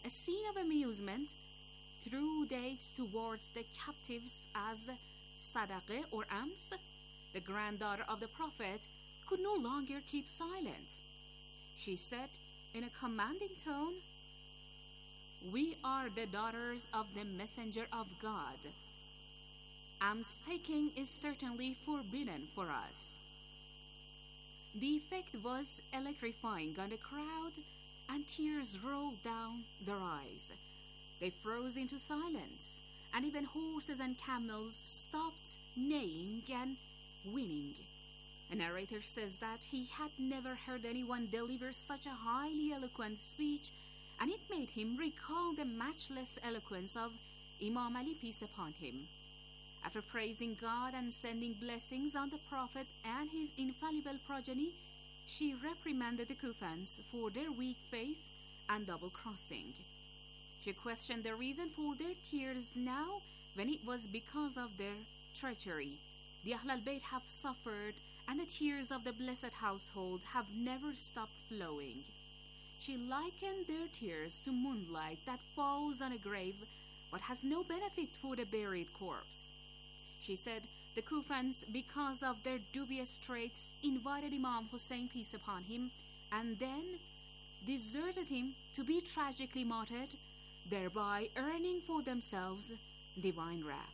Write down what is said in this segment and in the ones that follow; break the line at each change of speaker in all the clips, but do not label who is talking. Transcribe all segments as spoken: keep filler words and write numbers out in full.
a scene of amusement, threw dates towards the captives as sadaqah or ams. The granddaughter of the Prophet could no longer keep silent. She said in a commanding tone, "We are the daughters of the Messenger of God. Alms taking is certainly forbidden for us." The effect was electrifying on the crowd, and tears rolled down their eyes. They froze into silence, and even horses and camels stopped neighing and whinnying. A narrator says that he had never heard anyone deliver such a highly eloquent speech, and it made him recall the matchless eloquence of Imam Ali, peace upon him. After praising God and sending blessings on the Prophet and his infallible progeny, she reprimanded the Kufans for their weak faith and double-crossing. She questioned the reason for their tears now when it was because of their treachery. The Ahl al-Bayt have suffered, and the tears of the blessed household have never stopped flowing. She likened their tears to moonlight that falls on a grave but has no benefit for the buried corpse. She said the Kufans, because of their dubious traits, invited Imam Hussein, peace upon him, and then deserted him to be tragically martyred, thereby earning for themselves divine wrath.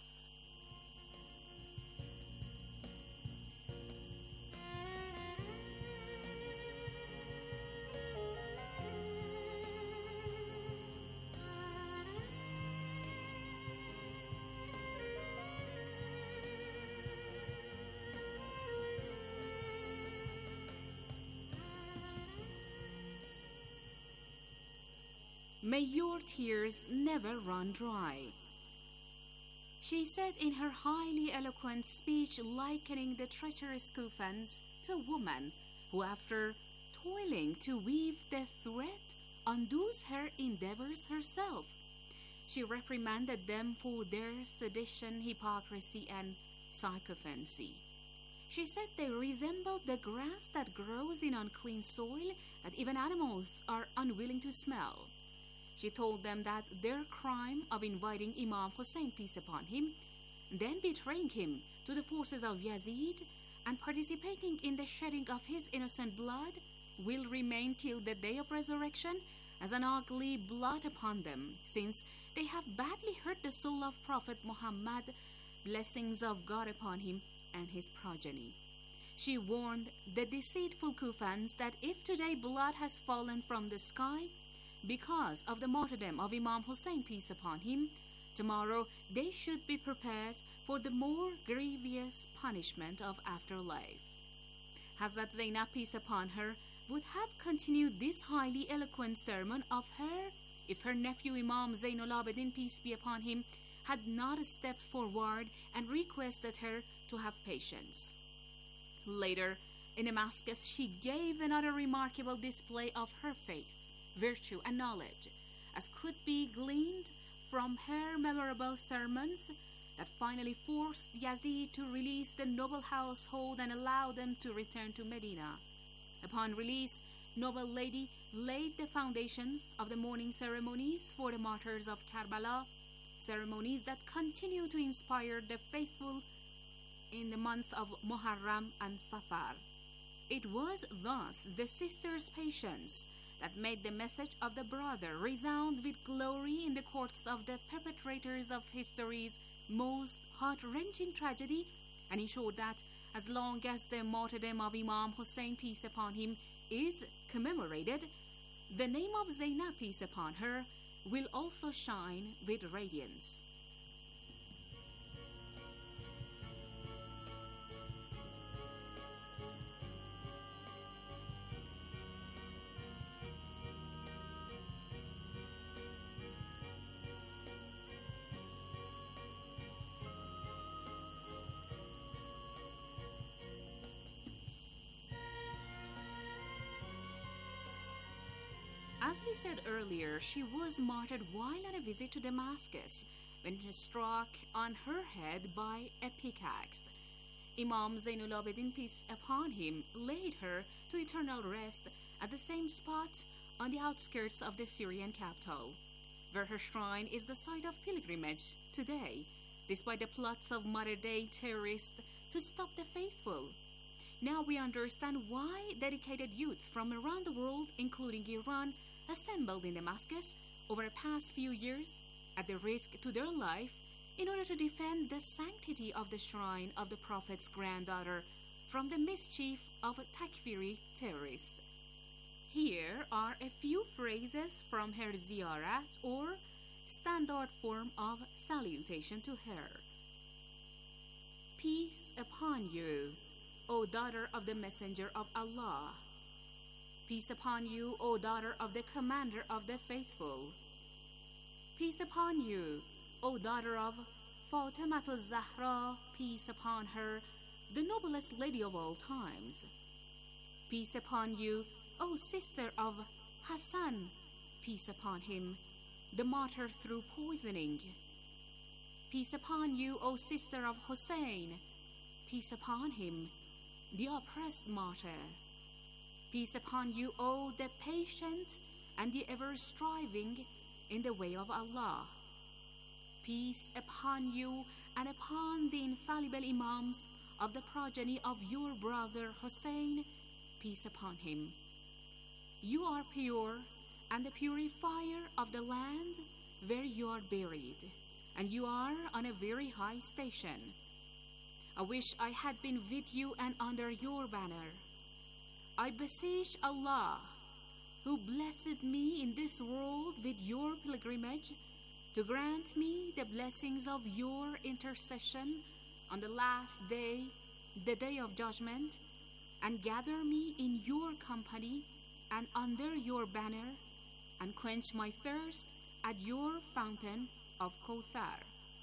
May your tears never run dry, she said in her highly eloquent speech, likening the treacherous Kufans to a woman who, after toiling to weave the thread, undoes her endeavors herself. She reprimanded them for their sedition, hypocrisy, and sycophancy. She said they resembled the grass that grows in unclean soil that even animals are unwilling to smell. She told them that their crime of inviting Imam Hussein, peace upon him, then betraying him to the forces of Yazid and participating in the shedding of his innocent blood will remain till the day of resurrection as an ugly blot upon them, since they have badly hurt the soul of Prophet Muhammad, blessings of God upon him and his progeny. She warned the deceitful Kufans that if today blood has fallen from the sky because of the martyrdom of Imam Hussein, peace upon him, tomorrow they should be prepared for the more grievous punishment of afterlife. Hazrat Zainab, peace upon her, would have continued this highly eloquent sermon of her if her nephew Imam Zainul Abidin, peace be upon him, had not stepped forward and requested her to have patience. Later, in Damascus, she gave another remarkable display of her faith, virtue, and knowledge, as could be gleaned from her memorable sermons that finally forced Yazid to release the noble household and allow them to return to Medina. Upon release, noble lady laid the foundations of the mourning ceremonies for the martyrs of Karbala, ceremonies that continue to inspire the faithful in the month of Muharram and Safar. It was thus the sister's patience that made the message of the brother resound with glory in the courts of the perpetrators of history's most heart-wrenching tragedy, and ensured that as long as the martyrdom of Imam Hussein, peace upon him, is commemorated, the name of Zainab, peace upon her, will also shine with radiance. As we said earlier, she was martyred while on a visit to Damascus, when she was struck on her head by a pickaxe. Imam Zainul Abidin, peace upon him, laid her to eternal rest at the same spot on the outskirts of the Syrian capital. where her shrine is the site of pilgrimage today, despite the plots of modern-day terrorists to stop the faithful. Now we understand why dedicated youth from around the world, including Iran, assembled in Damascus over the past few years at the risk to their life in order to defend the sanctity of the shrine of the Prophet's granddaughter from the mischief of Takfiri terrorists. Here are a few phrases from her ziyarat, or standard form of salutation to her. Peace upon you, O daughter of the Messenger of Allah. Peace upon you, O daughter of the Commander of the Faithful. Peace upon you, O daughter of Fatimah Zahra, peace upon her, the noblest lady of all times. Peace upon you, O sister of Hassan, peace upon him, the martyr through poisoning. Peace upon you, O sister of Hussein, peace upon him, the oppressed martyr. Peace upon you, O the patient and the ever striving in the way of Allah. Peace upon you and upon the infallible Imams of the progeny of your brother Hussein, peace upon him. You are pure and the purifier of the land where you are buried, and you are on a very high station. I wish I had been with you and under your banner. I beseech Allah, who blessed me in this world with your pilgrimage, to grant me the blessings of your intercession on the last day, the day of judgment, and gather me in your company and under your banner, and quench my thirst at your fountain of Kawthar.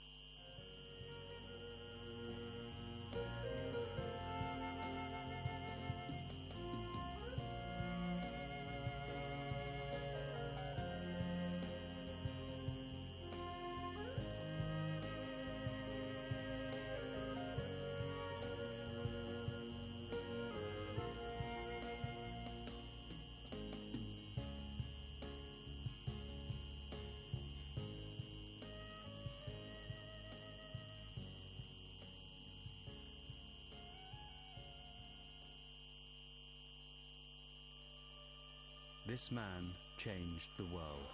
This man changed the world.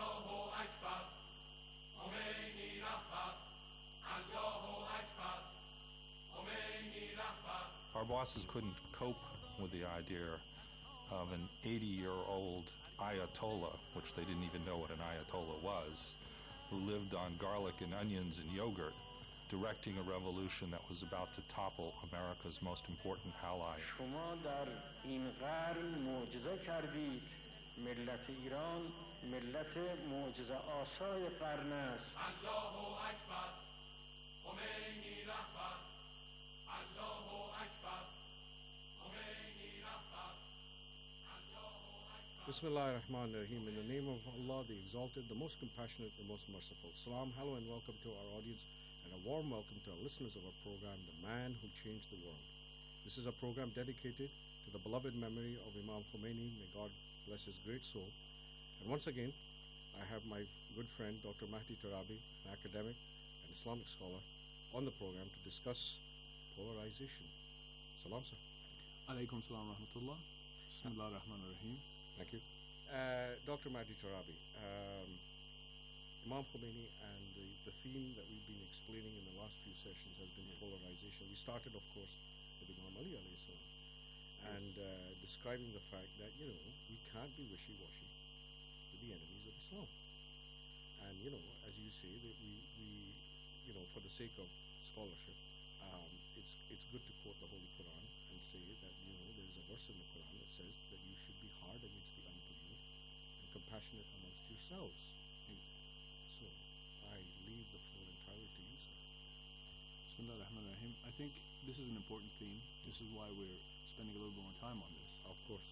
Our bosses couldn't cope with the idea of an eighty-year-old Ayatollah, which they didn't even know what an Ayatollah was, who lived on garlic and onions and yogurt, directing a revolution that was about to topple America's most important ally.
شما در این قرن معجزه کردید. ملت ایران ملت معجزه آسای قرن است. الله اکبر. خمینی رهبر. الله اکبر. خمینی رهبر.
Bismillah ar-Rahman ar-Rahim. In the name of Allah, the Exalted, the Most Compassionate, the Most Merciful. Salam, hello and welcome to our audience, and a warm welcome to our listeners of our program, The Man Who Changed the World. This is a program dedicated to the beloved memory of Imam Khomeini. May God bless his great soul. And once again, I have my good friend, Doctor Mahdi Tarabi, an academic and Islamic scholar, on the program to discuss polarization. Salam, sir.
Alaykum salam wa rahmatullah. Bismillah ar-Rahman ar-Rahim.
Thank you. Uh, Doctor Mahdi Tarabi, um, Imam Khomeini, and the, the theme that we've been explaining in the last few sessions has been polarization. We started, of course, with Imam Ali alayhi salam, and uh, describing the fact that, you know, we can't be wishy-washy with the enemies of Islam. And, you know, as you say, that we, we, you know, for the sake of scholarship, um, it's it's good to quote the Holy Quran and say that, you know, there is a verse in the Quran that says that you should be hard against the unbeliever and compassionate amongst yourselves. So, I leave the floor entirely to you, sir.
Bismillah ar-Rahman ar-Rahim. I think this is an important theme. This is why we're spending a little more time on this.
Of course.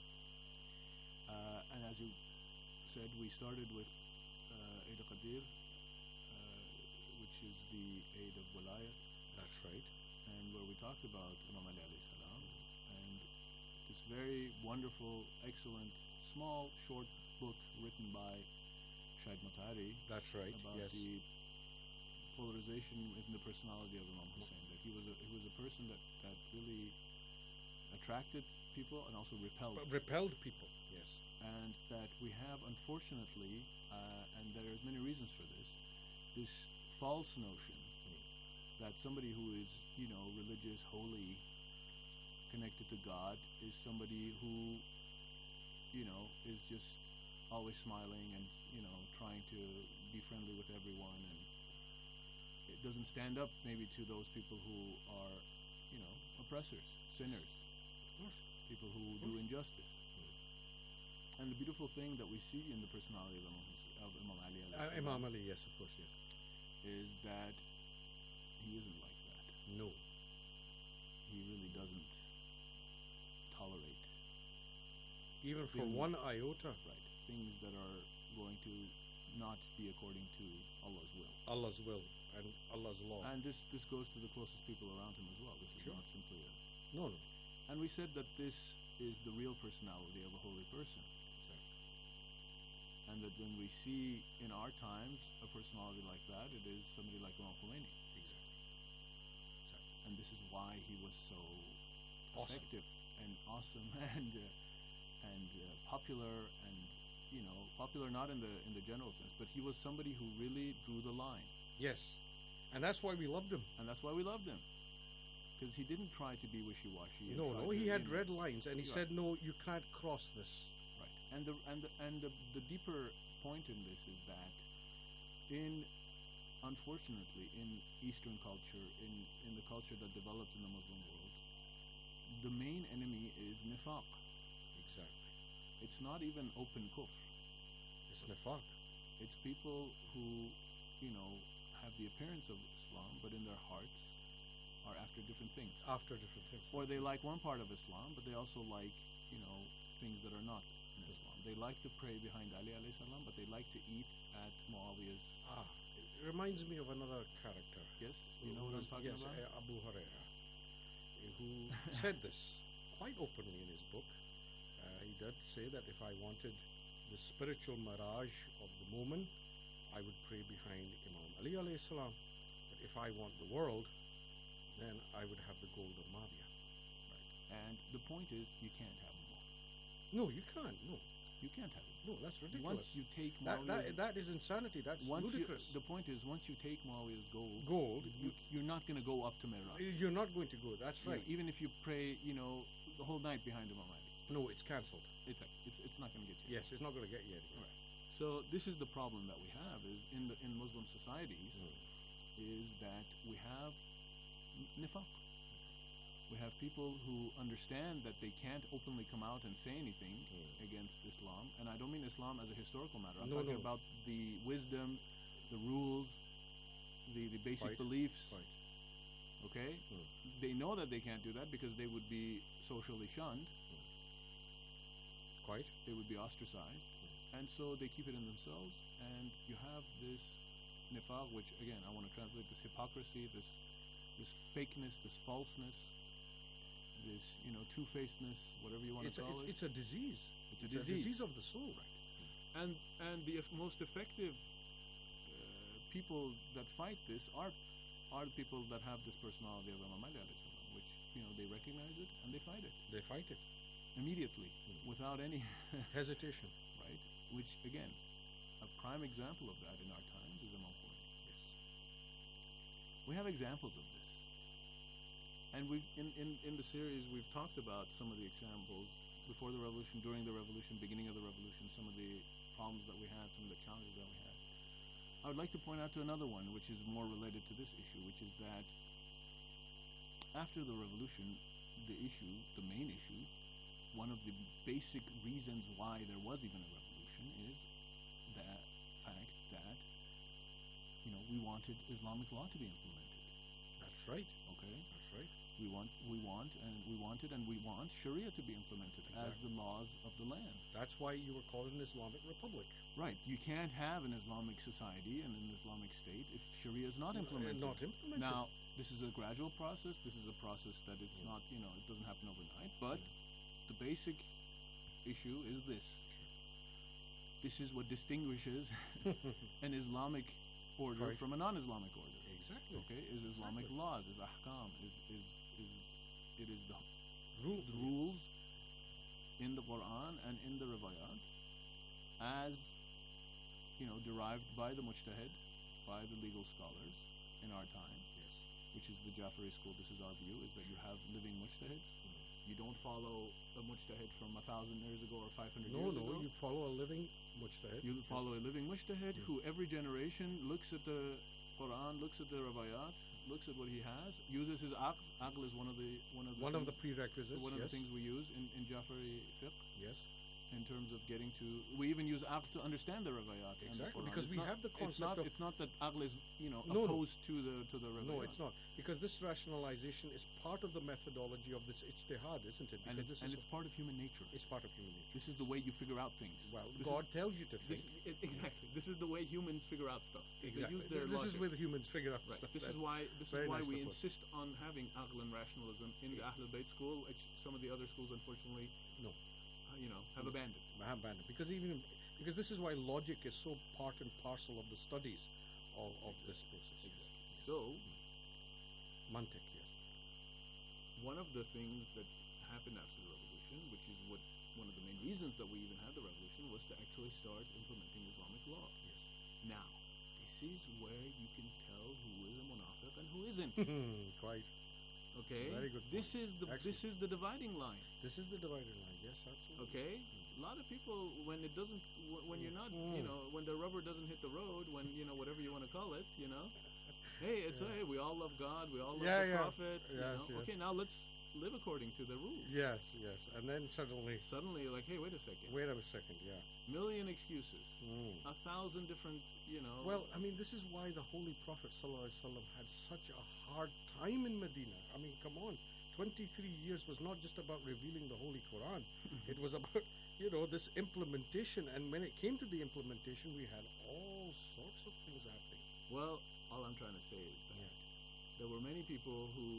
Uh, and as you said, we started with uh, Eid al-Qadir, uh, which is the Eid of Walayat.
That's right.
And where we talked about Imam Ali alayhi salam, and this very wonderful, excellent, small, short book written by Shahid Matari
That's right.
about
Yes.
the polarization in the personality of Imam Hussein. That he was a he was a person that, that really attracted people and also repelled.
But repelled people. Yes.
And that we have, unfortunately, uh, and there are many reasons for this, this false notion that somebody who is, you know, religious, holy, connected to God, is somebody who, you know, is just always smiling and, you know, trying to be friendly with everyone, and it doesn't stand up maybe to those people who are, you know, oppressors, sinners,
Of course.
people who do injustice. And the beautiful thing that we see in the personality of Imam, Hus- of Imam Ali alayhi
Uh,
salam
Imam Ali, yes, of course, yes.
is that he isn't like that.
No.
He really doesn't tolerate
Even for
Thing-
one iota,
right things that are going to not be according to Allah's will.
Allah's will and Allah's law.
And this this goes to the closest people around him as well. This is
Sure.
not simply a.
no, no.
And we said that this is the real personality of a holy person. And that when we see in our times a personality like that, it is somebody like Imam Khomeini.
Exactly.
And this is why he was so
Awesome.
effective and awesome and uh, and uh, popular, and you know, popular not in the in the general sense, but he was somebody who really drew the line,
Yes. And that's why we loved him.
and that's why we loved him, because he didn't try to be wishy-washy. and
No,
try
no,
to,
he had
you know-
red lines, and he
Right.
said, no, you can't cross this.
Right. And the and the, and the, the deeper point in this is that in unfortunately in Eastern culture, in, in the culture that developed in the Muslim world, the main enemy is nifaq.
Exactly.
It's not even open kufr.
It's nifaq.
It's people who, you know, have the appearance of Islam, but in their hearts are after different things.
After different things.
Or they like one part of Islam, but they also like, you know, things that are not in Islam. They like to pray behind Ali alayhi salam, but they like to eat at Muawiyah's.
Ah, it reminds me of another character.
Yes, you know what I'm
Who's-
talking
yes,
about?
uh, Abu Huraira, uh, who said this quite openly in his book. Uh, he did say that if I wanted the spiritual mirage of the moment, I would pray behind Imam Ali alayhi salam. But if I want the world, then I would have the gold of Mavia.
And the point is, you can't have them all.
No, you can't. No,
You can't have them.
no, that's ridiculous.
Once you take
that,
Muawiyah's,
that, that is insanity. That's
once you,
ludicrous.
the point is, once you take Muawiyah's gold,
Gold,
you, you're not going to go up to Mi'raj.
you're not going to go. That's
You know,
right.
even if you pray, you know, the whole night behind Imam Ali,
No, it's cancelled.
it's like, it's it's not going to get you.
Yes, it's not going to get you anywhere.
Right. So this is the problem that we have is in the in Muslim societies is that we have n- nifaq. We have people who understand that they can't openly come out and say anything
Mm.
against Islam, and I don't mean Islam as a historical matter. I'm
No,
talking
no.
about the wisdom, the rules, the, the basic
Right.
beliefs.
Right.
Okay,
Mm.
they know that they can't do that because they would be socially shunned.
Quite.
They would be ostracized, and so they keep it in themselves. And you have this nifaq, which again I want to translate this hypocrisy, this this fakeness, this falseness, this you know two-facedness, whatever you want
It's
to
a,
call
it's,
it.
it's a disease.
It's a
It's
disease.
a disease of the soul.
and and the eff- most effective uh, people that fight this are are the people that have this personality of Imam Ali alayhi salam, which you know they recognize it and they fight it
They fight it.
immediately without any
Hesitation.
right? Which again, a prime example of that in our times is Imam Khomeini.
Yes.
We have examples of this, and we in, in in the series we've talked about some of the examples before the revolution, during the revolution, beginning of the revolution, some of the problems that we had, some of the challenges that we had. I would like to point out to another one, which is more related to this issue, which is that after the revolution, the issue, the main issue, one of the basic reasons why there was even a revolution is that fact that you know we wanted Islamic law to be implemented.
That's right.
Okay,
That's right.
we want we want and we wanted and we want Sharia to be implemented as
Exactly.
the laws of the land.
That's why you were called an Islamic Republic.
Right. You can't have an Islamic society and an Islamic state if Sharia is not
Uh,
implemented.
Not implemented.
Now, this is a gradual process. This is a process that it's
Mm.
not, you know, it doesn't happen overnight. But the basic issue is this. this is what distinguishes an Islamic order
Right.
from a non-Islamic order.
Exactly.
Okay, is Islamic
Exactly.
laws, is ahkam, is is is it is the
Rule.
the rules in the Quran and in the riwayat as you know derived by the mujtahid, by the legal scholars in our time,
Yes.
which is the Jafari school. This is our view: is that you have living mujtahids. You don't follow a mujtahid from a thousand years ago or five hundred
No,
years
no,
ago.
you follow a living mujtahid.
You follow a living mujtahid
Yeah.
who every generation looks at the Quran, looks at the riwayat, looks at what he has, uses his aql. Aql is one of the one of the
One of the
things-
prerequisites.
one of
yes.
the things we use in, in Jafari fiqh
Yes.
in terms of getting to. We even use aql to understand the riwayat. and the
Exactly,
Quran.
because
It's
we
not-
have the
It's
concept
not.
of-
It's not that aql is you know
No, no.
opposed to the to the riwayat.
No, it's not. Because this rationalization is part of the methodology of this ijtihad, isn't it? Because
And it's
this
and
is
it's part of human nature.
it's part of human nature.
This is the way you figure out things.
Well,
This
God
is,
tells you to think.
this, it, exactly. This is the way humans figure out stuff. is
exactly.
They use their
this is
logic.
where humans figure out
Right.
stuff.
This is
That's
why this is
very
why
nice
we
to put.
insist on having aql and rationalism in the Ahlul Bayt school, which some of the other schools unfortunately,
No.
uh, you know, have abandoned.
I have banned it. Because even because this is why logic is so part and parcel of the studies of, of this process.
So
Mantik, yes.
one of the things that happened after the revolution, which is what one of the main reasons that we even had the revolution, was to actually start implementing Islamic law.
Yes.
Now, this is where you can tell who is a munafiq and who isn't.
Quite.
Okay,
Very good
This
point.
is the
Excellent.
this is the dividing line.
This is the dividing line. Yes, absolutely.
Okay, a lot of people when it doesn't wh- when you're not
Mm.
you know when the rubber doesn't hit the road, when you know whatever you want to call it, you know, hey, it's
Yeah.
hey, we all love God, we all love
Yeah,
the
yeah.
Prophet. you
Yes,
know?
yes.
Okay, now let's live according to the rules.
Yes, yes. And then suddenly,
Suddenly, you're like, hey, wait a second,
wait a second, yeah.
million excuses,
Mm.
a thousand different, you know.
Well, I mean, this is why the Holy Prophet ﷺ had such a hard time in Medina. I mean, come on. twenty-three years was not just about revealing the Holy Quran. It was about, you know, this implementation. And when it came to the implementation, we had all sorts of things happening.
well, all I'm trying to say is that there were many people who,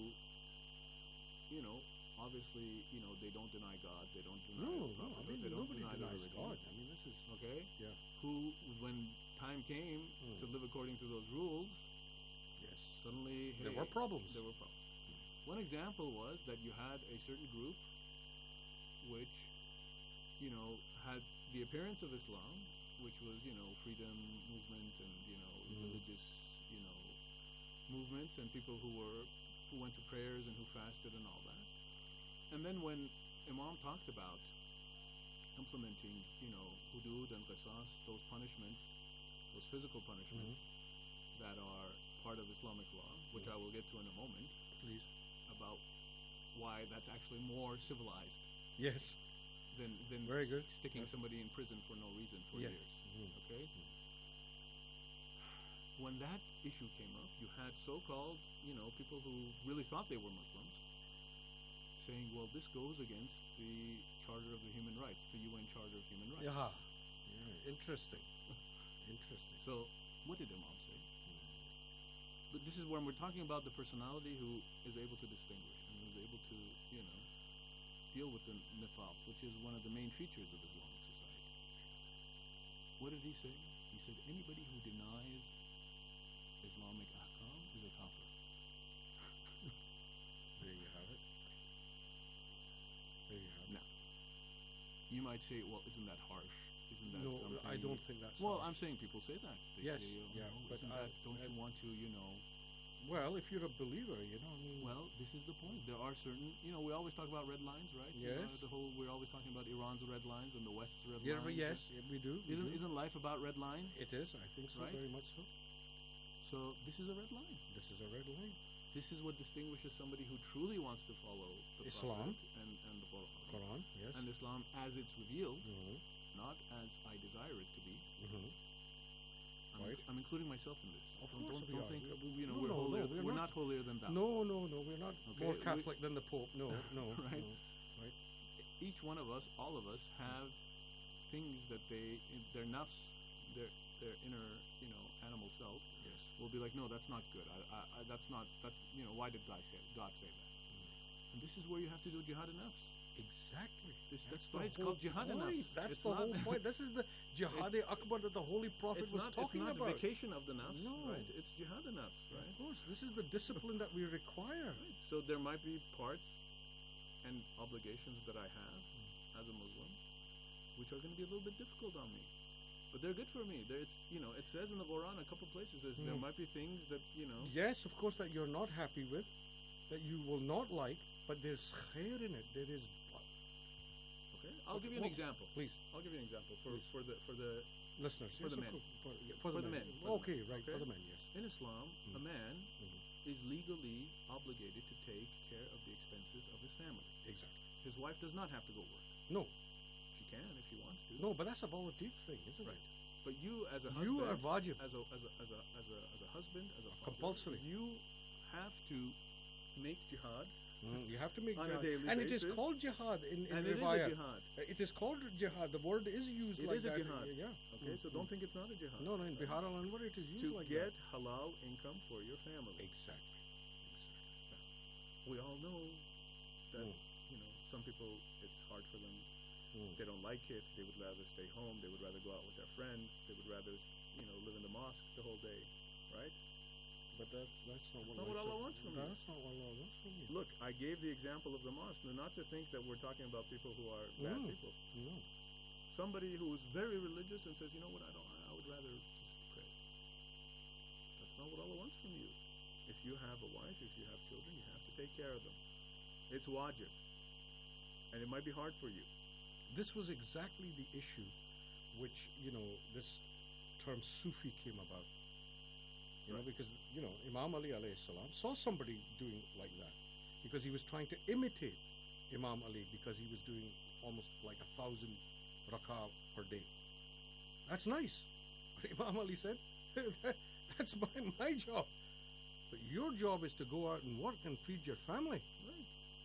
you know, obviously, you know, they don't deny God, they don't deny
No,
the
no, I
Prophet,
mean,
they don't
nobody
deny the
denies
religion.
God. I mean, this is,
Okay,
yeah,
who, when time came
Mm.
to live according to those rules,
yes.
suddenly
There
hey,
were problems.
There were problems. One example was that you had a certain group which, you know, had the appearance of Islam, which was, you know, freedom movement and, you know,
Mhm.
religious, you know, movements and people who were who went to prayers and who fasted and all that. And then when Imam talked about implementing, you know, hudud and qisas, those punishments, those physical punishments that are part of Islamic law, which
Mhm.
I will get to in a moment,
Please.
about why that's actually more civilized
Yes.
than than
Very
s-
good.
sticking
Yes.
somebody in prison for no reason for
Yeah.
years.
Mhm.
Okay. When that issue came up, you had so-called, you know, people who really thought they were Muslims, saying, "Well, this goes against the Charter of the Human Rights, the U N Charter of Human Rights."
Yeah. Yeah. Interesting. Interesting.
So, what did Imam say? But this is when we're talking about the personality who is able to distinguish and who is able to, you know, deal with the nifaq, which is one of the main features of Islamic society. What did he say? He said, anybody who denies Islamic ahkam is a kafir.
There you have it. There you have it.
Now, you might say, well, isn't that harsh? Isn't that
No,
something?
I don't think that's
Well,
harsh.
I'm saying people say that. They
Yes,
say, oh,
yeah,
no,
but
isn't
I-
that, don't
I-
you want to, you know,
Well, if you're a believer, you know, I mean,
well, this is the point. There are certain, you know, we always talk about red lines, right? You know,
Yes.
the whole, we're always talking about Iran's red lines and the West's red
yeah,
lines.
but yes, yeah, we do. we
Isn't
do.
isn't life about red lines?
It is. I think so.
Right?
Very much so.
So this is a red line.
This is a red line.
This is what distinguishes somebody who truly wants to follow the
Islam.
Prophet and and the Quran.
Quran. Yes.
And Islam as it's revealed,
Mhm.
not as I desire it to be.
Mhm.
I'm,
Right.
inc- I'm including myself in this.
Of
don't
course
don't,
we
don't
are.
think
We are-
we- you know
no,
we're
no, no,
holier.
we're
we're
not.
not holier than thou.
No, no, no. We're not
Okay,
more
we-
Catholic than the Pope. No, no.
Right.
No. Right.
Each one of us, all of us, have things that they, in their nafs, their their inner, you know, animal self,
Yes.
will be like, no, that's not good. I, I, I, that's not. That's you know, why did God say God say that? And this is where you have to do jihad and nafs.
Exactly.
This,
That's
that's why
the
it's called
whole
jihad
point.
nafs.
That's
It's
the
not-
whole point. This is the jihad akbar that the Holy Prophet
It's
was
not,
talking
it's not
about.
vacation of the nafs,
No.
right? It's jihad nafs, right?
Of course, this is the discipline that we require.
Right. So there might be parts and obligations that I have as a Muslim, which are going to be a little bit difficult on me, but they're good for me. There, it's you know, it says in the Quran a couple places is there
Mm.
might be things that you know.
Yes, of course, that you're not happy with, that you will not like, but there's khair in it. There is.
Okay, I'll
Okay,
give you an
well,
example.
Please,
I'll give you an example for
Please.
for the for the
listeners.
For
yes,
the
of
men.
course, For, yeah,
For the men, for the
okay,
men,
right.
okay?
For the men, yes.
in Islam, a
Mhm.
man
Mhm.
is legally obligated to take care of the expenses of his family.
Exactly.
His wife does not have to go work.
No,
She can if she wants to.
no, but that's a volunteer thing, isn't
Right.
it?
But you as a husband,
You are wajib.
as a as a as a as a, as a husband, as a father,
Compulsory.
you have to make jihad,
Mm, you have to make
On a
jihad,
daily
and it is
basis.
called jihad in, in
and it is
riwayat.
a jihad.
Uh, It is called jihad. The word is used
It
like
is a
that.
jihad.
Yeah.
Okay,
Mm,
so
mm.
don't think it's not a jihad.
No, no. In Bihar al Anwar, it is used
to
like
get
that.
halal income for your family.
Exactly.
We all know that
Mm.
you know some people it's hard for them.
Mm.
They don't like it. They would rather stay home. They would rather go out with their friends. They would rather you know live in the mosque the whole day, right?
But that's that's not what,
not what
Allah
Allah
said.
wants from you.
That's not what Allah wants from you.
Look, I gave the example of the mosque, and not to think that we're talking about people who are bad
Mm.
people.
No.
Somebody who is very religious and says, you know what, I don't, I would rather just pray. That's not what Allah wants from you. If you have a wife, if you have children, you have to take care of them. It's wajib, and it might be hard for you.
This was exactly the issue which, you know, this term Sufi came about. You know,
Right.
because, you know, Imam Ali alayhi salam saw somebody doing like that because he was trying to imitate Imam Ali because he was doing almost like a thousand rak'ah per day. That's nice. But Imam Ali said, that, that's my, my job. But your job is to go out and work and feed your family.
Right.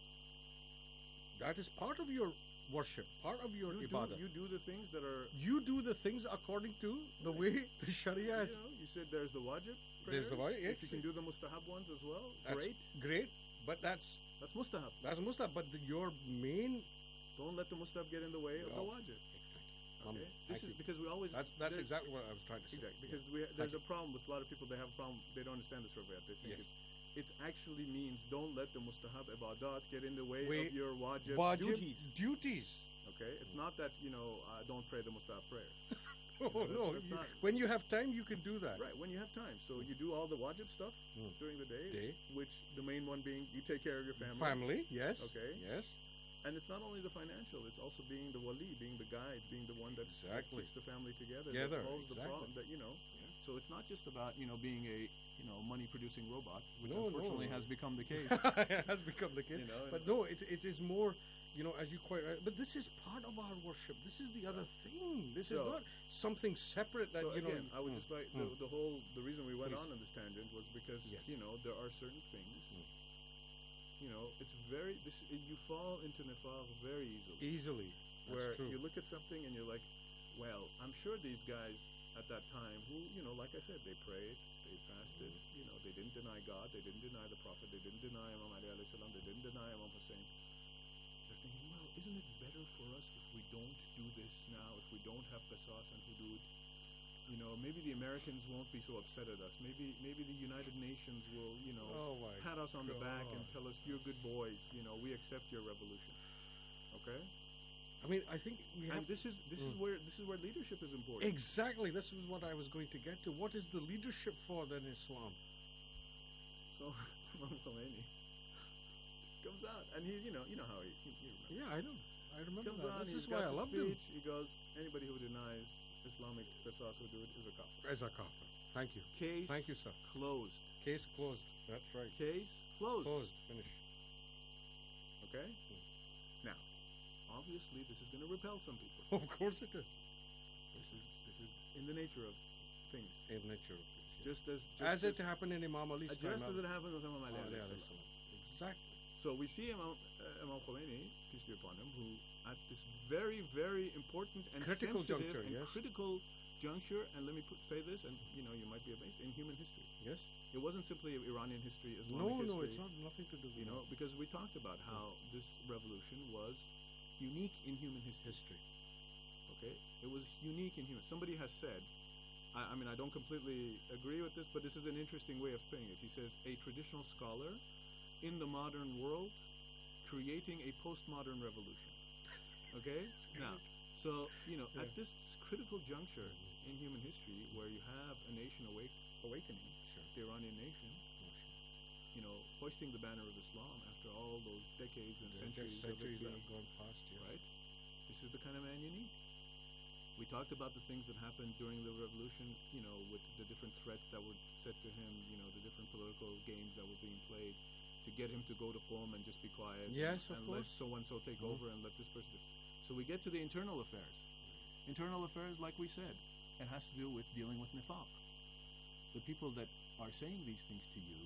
That is part of your worship, part of your
You
ibadah.
do, you do the things that are.
You do the things according to the
Right.
way the Sharia
You
is.
know, you said there's the wajib.
There's the
prayers.
wajib,
If you
yes.
can do the mustahab ones as well,
That's
great.
great, but that's
That's mustahab.
that's mustahab. But the, your main
Don't let the mustahab get in the way of the
No.
wajib.
Um,
Okay. This
thank
is
you.
because we always.
that's that's
there-
exactly what I was trying to say.
Exactly,
Yeah.
because we, there's
you.
a problem with a lot of people. They have a problem. They don't understand this riwayat. They think
Yes.
it's, it's actually means don't let the mustahab ibadat get in the way
Way-
of your wajib,
Wajib
duties.
duties.
Okay, it's not that you know uh, don't pray the mustahab prayer.
Oh
that's-
no!
that's
you-
not-
when you have time, you can do that.
Right, when you have time. So you do all the wajib stuff
Mm.
during the day,
Day.
which the main one being you take care of your family.
Family, yes.
Okay.
Yes.
And it's not only the financial; it's also being the wali, being the guide, being the one that, that
Exactly.
keeps the family together,
Together,
that solves the
exactly.
problem. That you know.
Yeah.
So it's not just about you know being a you know money producing robot, which
No, no,
unfortunately
no.
has become the case.
it has become the case.
You know,
but
and-
no, it, it is more, you know, as you quite right. But this is part of our worship. This is the other thing. This is
So-
not something separate that
so
you know.
again, I would
Mm,
just like
mm.
the, the whole the reason we went
Please.
on in this tangent was because
Yes.
you know there are certain things.
Mm.
You know, it's very this you fall into nifaq very easily.
easily.
where
That's true.
you look at something and you're like, well, I'm sure these guys at that time who, you know, like I said, they prayed, they fasted,
Mm-hmm.
you know, they didn't deny God, they didn't deny the Prophet, they didn't deny Imam Ali alayhi salam, they didn't deny Imam Hussein. They're thinking, well, isn't it better for us if we don't do this now, if we don't have qisas and hudud? You know, maybe the Americans won't be so upset at us. Maybe maybe the United Nations will, you know,
Oh my
pat us on the back and
God.
tell us, you're good boys, you know, we accept your revolution. Okay?
I mean, I think we have
And this is this is
Mm.
where this is where leadership is important.
exactly. This is what I was going to get to. What is the leadership for then Islam?
So Imam Khomeini just comes out, and he's you know you know how he, he, he remembers.
Yeah, I know. I remember
Comes
that.
on,
This
he's
is why
got
I
the
loved him.
speech. He goes, anybody who denies Islamic qisas hudud is a kafir.
As a kafir. Thank you.
Case
Thank you, sir.
closed.
Case closed. That's right.
Case closed.
Closed. Finish.
Okay. Now, obviously, this is going to repel some people.
Of course it is.
This is this is in the nature of things.
In nature of things. yeah.
Just as just
as it happened in Imam Ali's
uh,
time.
just as it happened with Imam Ali.
Ali
alayhi
alayhi
salam.
salam. Exactly.
So we see Imam, uh, Imam Khomeini, peace be upon him, who at this very, very important and
Critical
sensitive
juncture,
and
yes.
critical juncture, and let me put, say this, and you know you might be amazed, in human history.
Yes.
It wasn't simply Iranian history, Islamic
No,
history.
no, it's not nothing to do with
You know,
that.
because we talked about how this revolution was unique in human history.
History.
Okay, it was unique in human. Somebody has said, I, I mean, I don't completely agree with this, but this is an interesting way of putting it. He says, a traditional scholar in the modern world creating a postmodern revolution. Okay, now, so you know,
Yeah.
at this critical juncture in human history, where you have a nation awake, awakening,
Sure.
the Iranian nation, you know, hoisting the banner of Islam after all those decades and
The
centuries,
centuries
of it
that
being,
have gone past, yes.
right? This is the kind of man you need. We talked about the things that happened during the revolution, you know, with the different threats that were said to him, you know, the different political games that were being played to get him to go to Qom and just be quiet.
Yes,
and,
of
and let
course.
so and so take
Mhm.
over and let this person do. So we get to the internal affairs. Internal affairs, like we said, it has to do with dealing with nifaq. The people that are saying these things to you,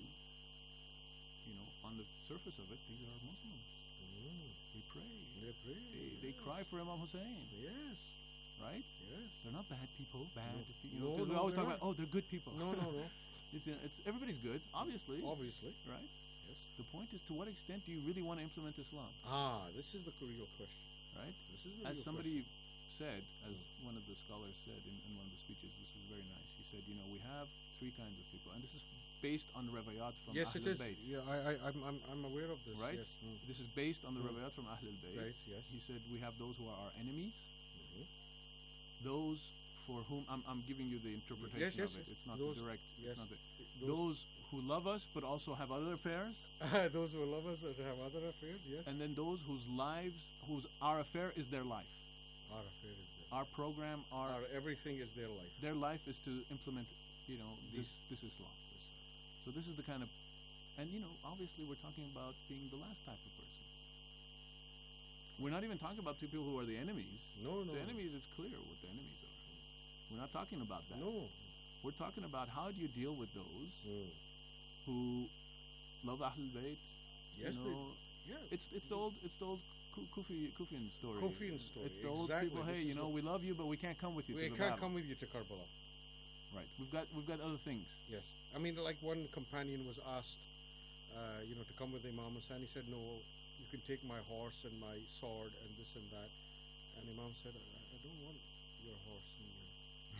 you know, on the surface of it, these are Muslims.
Mm.
They pray.
They pray.
They, they
yes.
cry for Imam Hussein,
Yes.
right?
Yes.
They're not bad people. Bad,
No.
people, you know,
No,
because we
no,
always
they're
talk about,
not.
oh, they're good people.
No, no, no.
it's, you know, it's everybody's good, obviously,
Obviously.
right?
Yes.
The point is, to what extent do you really want to implement Islam,
Ah, this is the real question.
right?
This is the
As
real
somebody
question.
said, as one of the scholars said in, in one of the speeches, this was very nice. He said, you know, we have three kinds of people, and this is based on the Ravayat from
Yes,
Ahl
it is.
al-Bayt.
Yeah, I, I, I'm, I'm, I'm aware of this.
Right?
Yes. Mm.
This is based on the
Mm.
Ravayat from Ahl al-Bayt.
Right, yes.
He said, we have those who are our enemies,
Mhm.
those for whom, I'm, I'm giving you the interpretation
Yes, yes,
of it.
yes.
It's not
Those-
the direct.
yes.
It's not the,
Those,
those who love us but also have other affairs,
those who love us and have other affairs, yes.
and then those whose lives, whose our affair is their life.
Our affair is there.
Our program, our,
Our everything is their life.
their life is to implement, you know, this
This-
this Islam. So this is the kind of, and you know, obviously we're talking about being the last type of person. We're not even talking about people who are the enemies.
No, no.
The enemies, it's clear what the enemies are. We're not talking about that.
No.
We're talking about how do you deal with those
Mm.
who love Ahl Bayt.
Yes,
you
they-
know,
Yeah.
it's it's the old it's the old Ku- Kufi Kufian story.
Kufian story,
It's the old
exactly.
people. Hey,
This
you
is
know,
what-
we love you, but we can't come with you
We
to the
can't
battle.
come with you to Karbala.
Right. We've got we've got other things.
Yes. I mean, like one companion was asked, uh, you know, to come with Imam Hussain. He said, no, you can take my horse and my sword and this and that. And Imam said, I, I don't want your horse and your...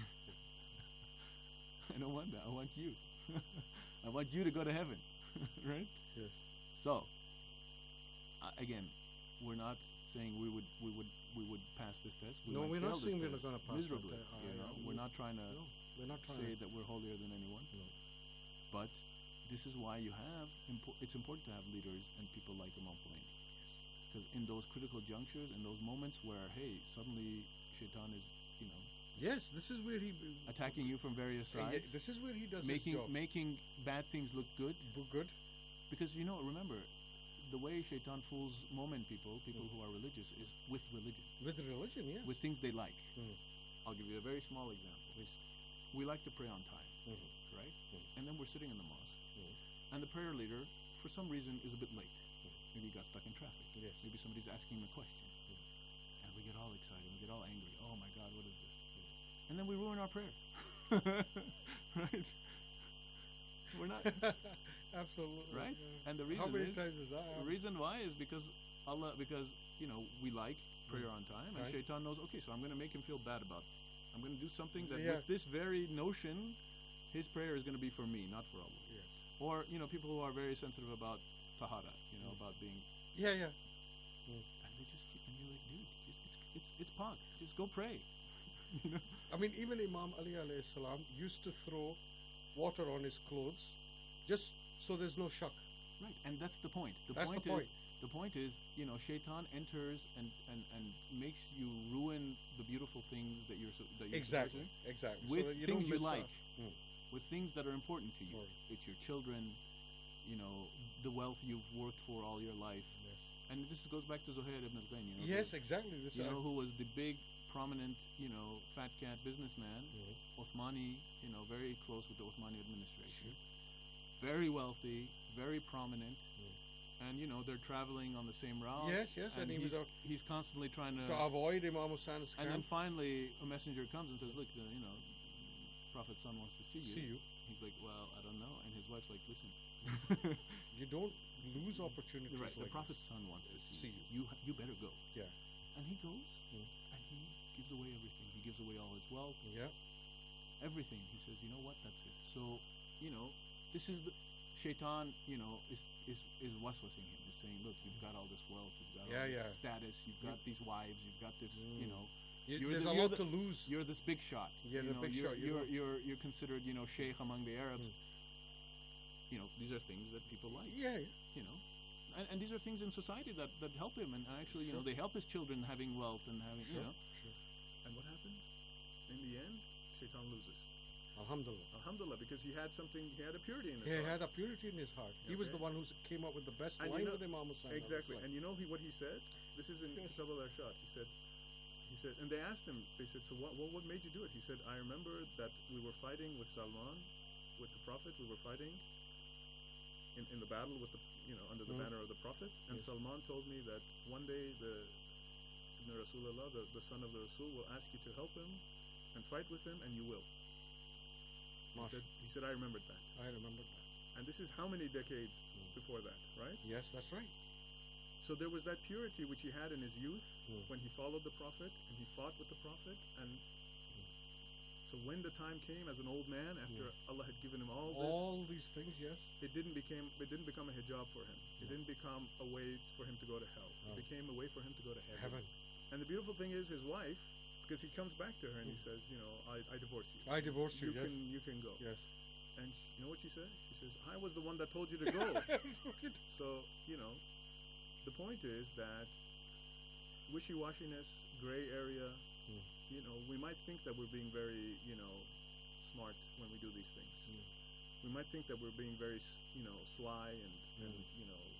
I don't want that. I want you. I want you to go to heaven, right?
Yes.
So, uh, again, we're not saying we would we would we would pass this test. We
No,
might
we're not
fail this
saying we're
test
not gonna pass that
miserably.
te-
you
I-
know,
I-
we're not trying to
No, we're not trying
say
to...
that we're holier than anyone.
No.
But this is why you have. Impo- it's important to have leaders and people like Imam Khomeini, because in those critical junctures, in those moments where hey, suddenly Shaitan is, you know,
Yes, this is where he...
attacking you from various
Uh, yeah,
sides,
this is where he does
making
his job.
making bad things look good.
Bu- Good.
Because you know, remember, the way Shaitan fools Momen people, people
Mm.
who are religious, is with religion,
With religion, yes.
with things they like.
Mm.
I'll give you a very small example.
Please.
We like to pray on time,
Mhm.
right?
Mm.
And then we're sitting in the mosque,
Mm.
and the prayer leader, for some reason, is a bit late. Maybe he got stuck in traffic.
Yes.
Maybe somebody's asking him a question, and we get all excited, we get all angry. Oh my God, what is this? And then we ruin our prayer, right? We're not.
Absolutely.
Right?
yeah.
And the
How
reason
many
is,
times is that?
the reason why is because Allah, because you know we like prayer on time, and
Right.
Shaitan knows. Okay, so I'm going to make him feel bad about. I'm going to do something that
Yeah.
with this very notion, his prayer is going to be for me, not for Allah.
Yes.
Or you know people who are very sensitive about tahara, you know
Mm.
about being,
Yeah, yeah.
and they just keep, and you're like, dude, just, it's it's it's pog, just go pray. you know.
I mean, even Imam Ali alayhi salam used to throw water on his clothes just so there's no shock.
Right, and that's the point. The
That's
point
the
is
point.
the point is, you know, Shaitan enters and, and, and makes you ruin the beautiful things that you're so, that you're
Exactly.
supposed to,
Exactly.
with
so that you
things
don't
you
miss
like,
that. Mm.
with things that are important to you.
Right.
It's your children, you know, the wealth you've worked for all your life,
Yes.
and this goes back to Zuhair ibn al-Qayn. You know,
Yes,
the-
exactly. This
you
uh,
know, who was the big, prominent, you know, fat cat businessman,
Mhm.
Othmani, you know, very close with the Othmani administration,
Sure.
very wealthy, very prominent.
Mm.
and you know they're traveling on the same route.
Yes, yes, and,
and
he
he's,
was out
he's constantly trying to.
to avoid Imam Hussein's
and then
camp.
finally, a messenger comes and says, "Look, the, you know, Prophet's son wants to see you."
See you.
He's like, "Well, I don't know," and his wife's like, "Listen,
You don't lose opportunities
right,
like
the Prophet's
this.
son wants to see,
See
you.
you.
You ha- you better go."
Yeah,
And he goes,
Mm.
and he gives away everything. He gives away all his wealth,
yeah.
everything. He says, "You know what? That's it." So, you know, this is the Shaitan. You know, is is is waswasing him. Is saying, "Look, you've got all this wealth. You've got
Yeah,
all this
yeah.
status. You've got these wives. You've got this.
Mm.
You know,
You,
You're
there's
the-
a
you're
lot
the-
to lose.
you're this big shot.
You're
you
the
know,
big
you're,
shot, you
You're,
know.
you're you're considered, you know, sheikh among the Arabs.
Mm.
You know, these are things that people like.
Yeah, yeah.
You know, and, and these are things in society that, that help him, and actually, you know,
Sure.
they help his children having wealth and having,
Sure,
you know.
sure.
And what happens? In the end, Shaitan loses.
Alhamdulillah.
Alhamdulillah, because he had something, he had a purity in his
He
heart.
had a purity in his heart. He was
Okay.
the one who came up with the best
And you
line
know-
with Imam Hussein.
Exactly, and you know he, what he said? This is in
Yes.
Kitab al-Irshad. He said, he said, and they asked him, they said, so what, what, what made you do it? He said, I remember that we were fighting with Salman, with the Prophet, we were fighting in, in the battle with the, you know, under the
Mm.
banner of the Prophet, and
Yes.
Salman told me that one day the Ibn Rasulullah, the, the son of the Rasul, will ask you to help him and fight with him, and you will. He
Masha.
said, he said, I remembered that.
I remember that.
And this is how many decades
Mm.
before that, right?
Yes, that's right.
So there was that purity which he had in his youth
Mm.
when he followed the Prophet and he fought with the Prophet. And so when the time came as an old man, after Allah had given him all this,
All these things, yes.
it didn't became it didn't become a hijab for him. It
No.
didn't become a way for him to go to hell.
No.
It became a way for him to go to heaven.
Heaven.
And the beautiful thing is his wife, because he comes back to her and he
Mm.
says, you know, I, I divorce you.
I divorce you,
You
yes.
can you can go.
Yes.
And sh you know what she says? She says, I was the one that told you to go. So, you know, the point is that wishy-washiness, gray area,
Mm.
you know, we might think that we're being very, you know, smart when we do these things.
Mm.
We might think that we're being very, s- you know, sly and, and
Mm.
you know.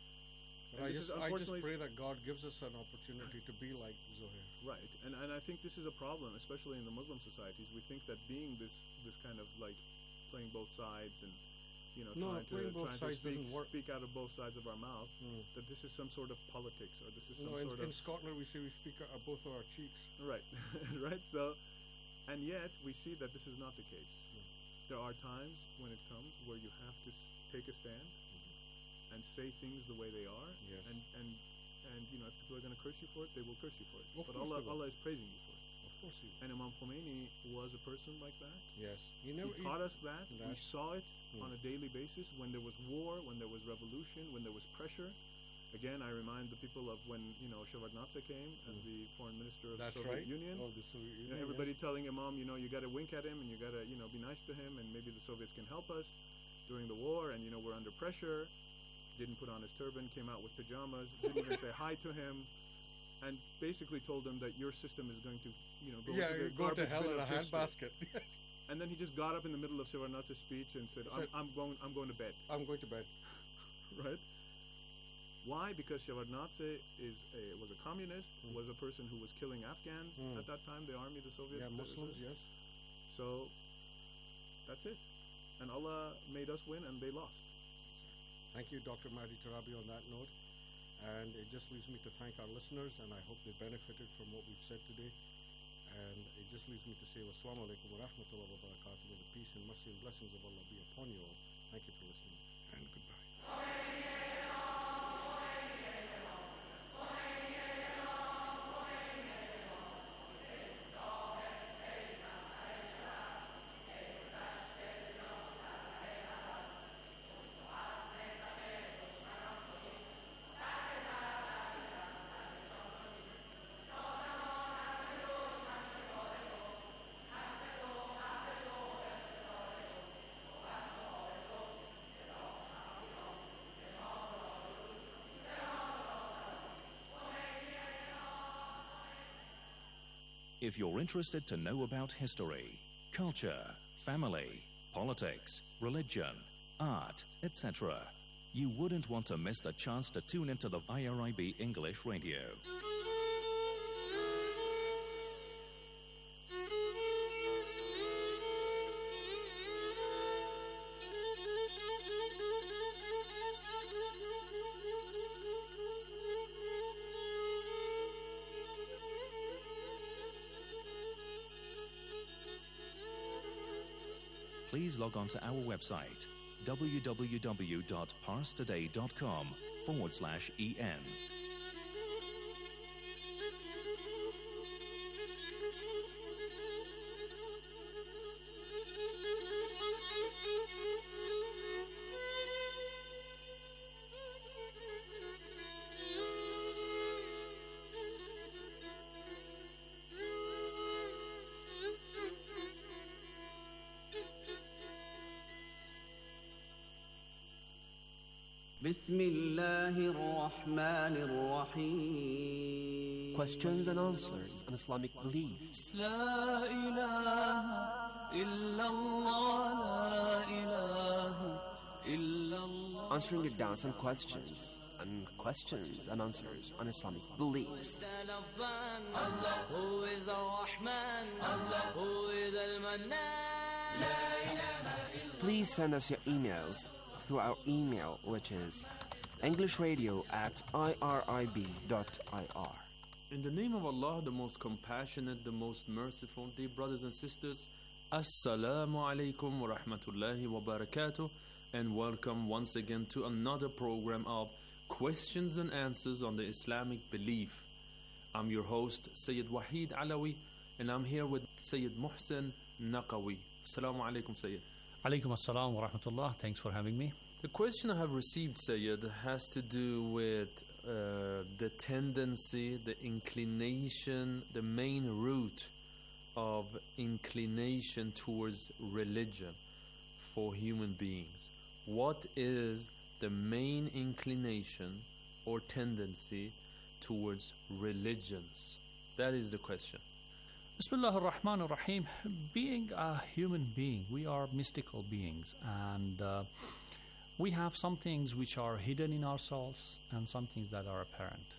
But
and
I
this
just,
is
I just
unfortunately-
pray that God gives us an opportunity to be like Zuhair.
Right, and and I think this is a problem, especially in the Muslim societies. We think that being this this kind of like playing both sides and you know
No,
trying
playing
to
both
trying
sides
to speak,
doesn't work.
speak out of both sides of our mouth,
Mm.
that this is some sort of politics or this is some
No, in,
sort
in
of
Scotland we say we speak uh, both of our cheeks.
right, right. So, and yet we see that this is not the case.
No.
There are times when it comes where you have to s- take a stand and say things the way they are,
Yes.
and and and you know if people are going to curse you for it, they will curse you for it.
Of
but
course
Allah
they will.
Allah is praising you for it.
Of course you.
And Imam Khomeini was a person like that.
Yes. He never.
he taught us that. We
That-
saw it
Hmm.
on a daily basis when there was war, when there was revolution, when there was pressure. Again, I remind the people of when you know Shevardnadze came as
Hmm.
the foreign minister of
That's
the Soviet
right.
Union.
Oh, the Soviet
You
Union.
know, everybody
yes.
telling Imam, you know, you got to wink at him and you got to, you know, be nice to him, and maybe the Soviets can help us during the war. And you know, we're under pressure. Didn't put on his turban, came out with pajamas, didn't even say hi to him, and basically told him that your system is going to, you know, go
Yeah,
into the
go to
garbage
hell
bin
in a
of history.
handbasket. Yes.
And then he just got up in the middle of Shevardnadze's speech and said,
He
I'm,
said-
I'm going, I'm going to bed.
I'm going to bed.
Right? Why? Because Shevardnadze is a, was a communist,
Mm.
was a person who was killing Afghans
Mm.
at that time, the army, the Soviet.
Yeah,
the-
Muslims.
the-
Yes.
So that's it. And Allah made us win, and they lost.
Thank you, Doctor Mahdi Tarabi, on that note. And it just leaves me to thank our listeners, and I hope they benefited from what we've said today. And it just leaves me to say, wassalamu alaikum wa rahmatullahi wa barakatuh. May the peace and mercy and blessings of Allah be upon you all. Thank you for listening, and goodbye.
If you're interested to know about history, culture, family, politics, religion, art, et cetera, you wouldn't want to miss the chance to tune into the I R I B English Radio. please log on to our website www.parstoday.com forward slash en.
بسم الله الرحمن الرحيم.
Questions and answers on Islamic beliefs.
لا إله إلا الله لا إله إلا الله.
Answering your doubts and questions, and questions and answers on Islamic beliefs.
Allah who is Ar-Rahman, Allah who is Al-Mannan.
Please send us your emails through our email, which is englishradio at irib dot i r.
In the name of Allah, the most compassionate, the most merciful, dear brothers and sisters, Assalamu alaikum wa rahmatullahi wa barakatuh, and welcome once again to another program of Questions and Answers on the Islamic Belief. I'm your host, Sayyid Wahid Alawi, and I'm here with Sayyid Muhsin Naqawi. Assalamu alaikum, Sayyid.
Alaikum assalam wa rahmatullah. Thanks for having me.
The question I have received, Sayyid, has to do with uh, the tendency, the inclination, the main root of inclination towards religion for human beings. What is the main inclination or tendency towards religions? That is the question.
Bismillah ar-Rahman ar-Rahim. Being a human being, we are mystical beings, and uh, we have some things which are hidden in ourselves and some things that are apparent.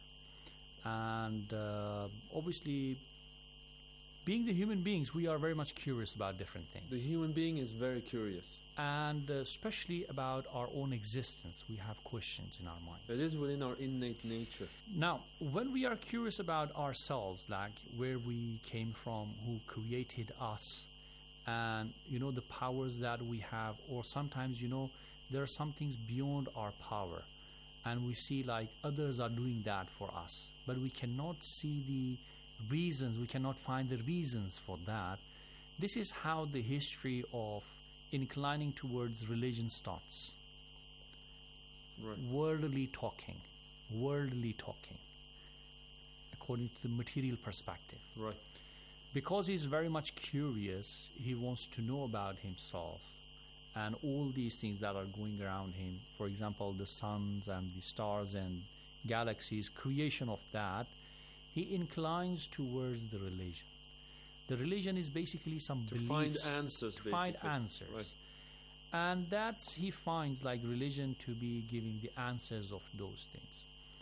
And uh, obviously, being the human beings, we are very much curious about different things.
The human being is very curious.
And uh, especially about our own existence, we have questions in our minds.
It is within our innate nature.
Now, when we are curious about ourselves, like where we came from, who created us, and, you know, the powers that we have, or sometimes, you know, there are some things beyond our power, and we see like others are doing that for us, but we cannot see the reasons, we cannot find the reasons for that. This is how the history of inclining towards religion starts.
Right.
Worldly talking, worldly talking, according to the material perspective.
Right.
Because he's very much curious, he wants to know about himself and all these things that are going around him. For example, the suns and the stars and galaxies, creation of that, he inclines towards the religion. The religion is basically some
to
beliefs.
find answers,
to
basically.
find answers.
Right.
And that's, he finds like religion to be giving the answers of those things.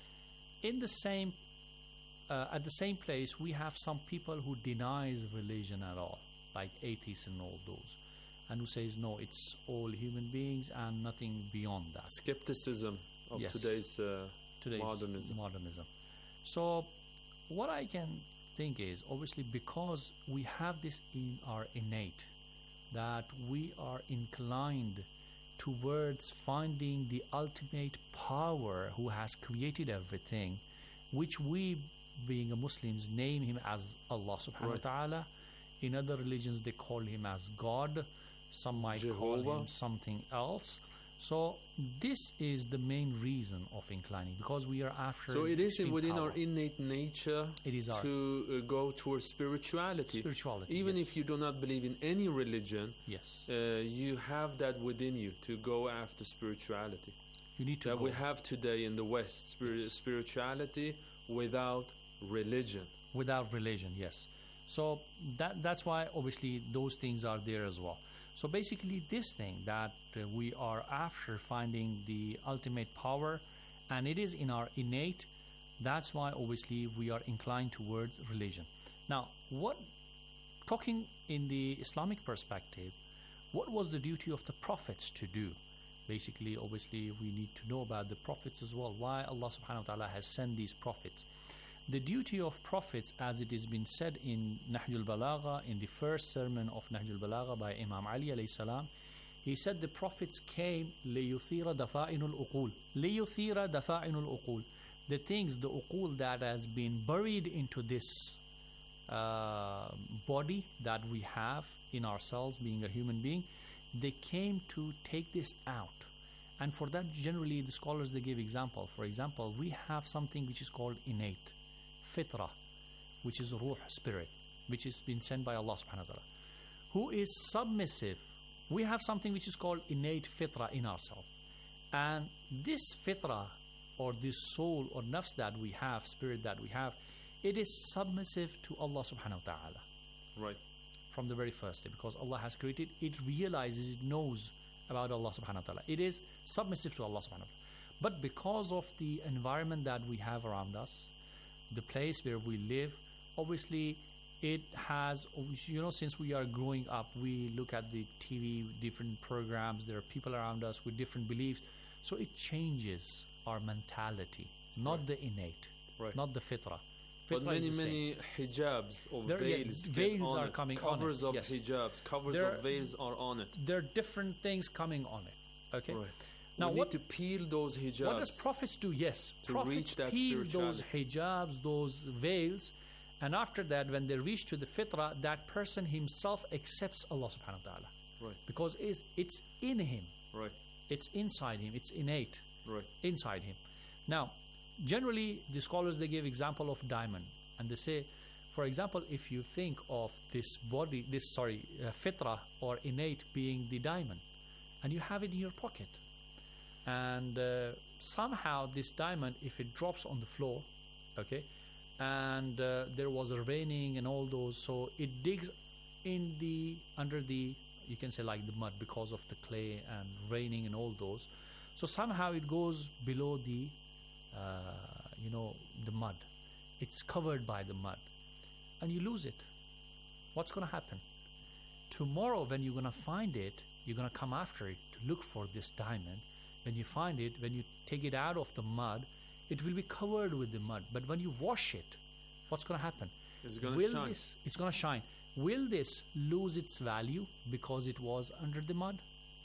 In the same, uh, at the same place, we have some people who denies religion at all, like atheists and all those, and who says, no, it's all human beings and nothing beyond that.
Skepticism of
Yes.
today's, uh,
Today's
modernism.
modernism. So what I can think is, obviously, because we have this in our innate, that we are inclined towards finding the ultimate power who has created everything, which we, being a Muslims, name him as Allah subhanahu
Right.
wa ta'ala. In other religions, they call him as God. Some might call
Jehovah.
him something else. So this is the main reason of inclining, because we are after.
So it is
extreme
within
power.
our innate nature
It is our
to uh, go towards spirituality.
spirituality.
Even
yes.
if you do not believe in any religion,
yes,
uh, you have that within you to go after spirituality.
you need to
That
go.
we have today in the West, spiri-
Yes.
spirituality without religion.
without religion. Yes, so that that's why obviously those things are there as well. So basically, this thing that uh, we are after finding the ultimate power, and it is in our innate. That's why obviously we are inclined towards religion. Now, what talking in the Islamic perspective, what was the duty of the prophets to do? Basically, obviously, we need to know about the prophets as well. Why Allah subhanahu wa ta'ala has sent these prophets. The duty of prophets, as it has been said in Nahj al-Balagha, in the first sermon of Nahj al-Balagha by Imam Ali alayhi salam, He said the prophets came لِيُثِيرَ دَفَائِنُ الْأُقُولِ لِيُثِيرَ دَفَائِنُ الْأُقُولِ. The things, the uqul that has been buried into this uh, body that we have in ourselves, being a human being, they came to take this out. And for that, generally, the scholars, they give example. For example, we have something which is called innate, fitra, which is ruh, spirit, which has been sent by Allah subhanahu wa ta'ala, who is submissive. We have something which is called innate fitra in ourselves. And this fitra, or this soul or nafs that we have, spirit that we have, it is submissive to Allah subhanahu wa ta'ala.
Right.
From the very first day, because Allah has created, it realizes, it knows about Allah subhanahu wa ta'ala. It is submissive to Allah subhanahu wa ta'ala. But because of the environment that we have around us, the place where we live, obviously it has, you know, since we are growing up, we look at the T V, different programs, there are people around us with different beliefs, so it changes our mentality, not
right.
the innate,
right.
not the fitra.
But
Fitra
many,
is the
many
same.
hijabs or
There- yeah,
veils,
veils
get on
are
it.
coming on
covers
it,
of
yes.
hijabs, covers
There-
of veils are on it.
There are different things coming on it. Okay.
Right.
Now,
we
what
need to peel those hijabs.
What does prophets do? Yes,
to
prophets
reach that
peel those
spirituality.
hijabs, those veils, and after that, when they reach to the fitra, that person himself accepts Allah subhanahu wa ta'ala.
Right.
Because it's, it's in him.
Right.
It's inside him. It's innate.
Right.
Inside him. Now, generally, the scholars, they give example of diamond. And they say, for example, if you think of this body, this, sorry, uh, fitra or innate being the diamond, and you have it in your pocket, and uh, somehow this diamond, if it drops on the floor, okay, and uh, there was a raining and all those, so it digs in the, under the, you can say like the mud, because of the clay and raining and all those, so somehow it goes below the, uh, you know, the mud. It's covered by the mud, and you lose it. What's going to happen? Tomorrow, when you're going to find it, you're going to come after it to look for this diamond. When you find it, when you take it out of the mud, it will be covered with the mud. But when you wash it, what's going to happen?
It's going to
will
shine.
This, it's going to shine. Will this lose its value because it was under the mud?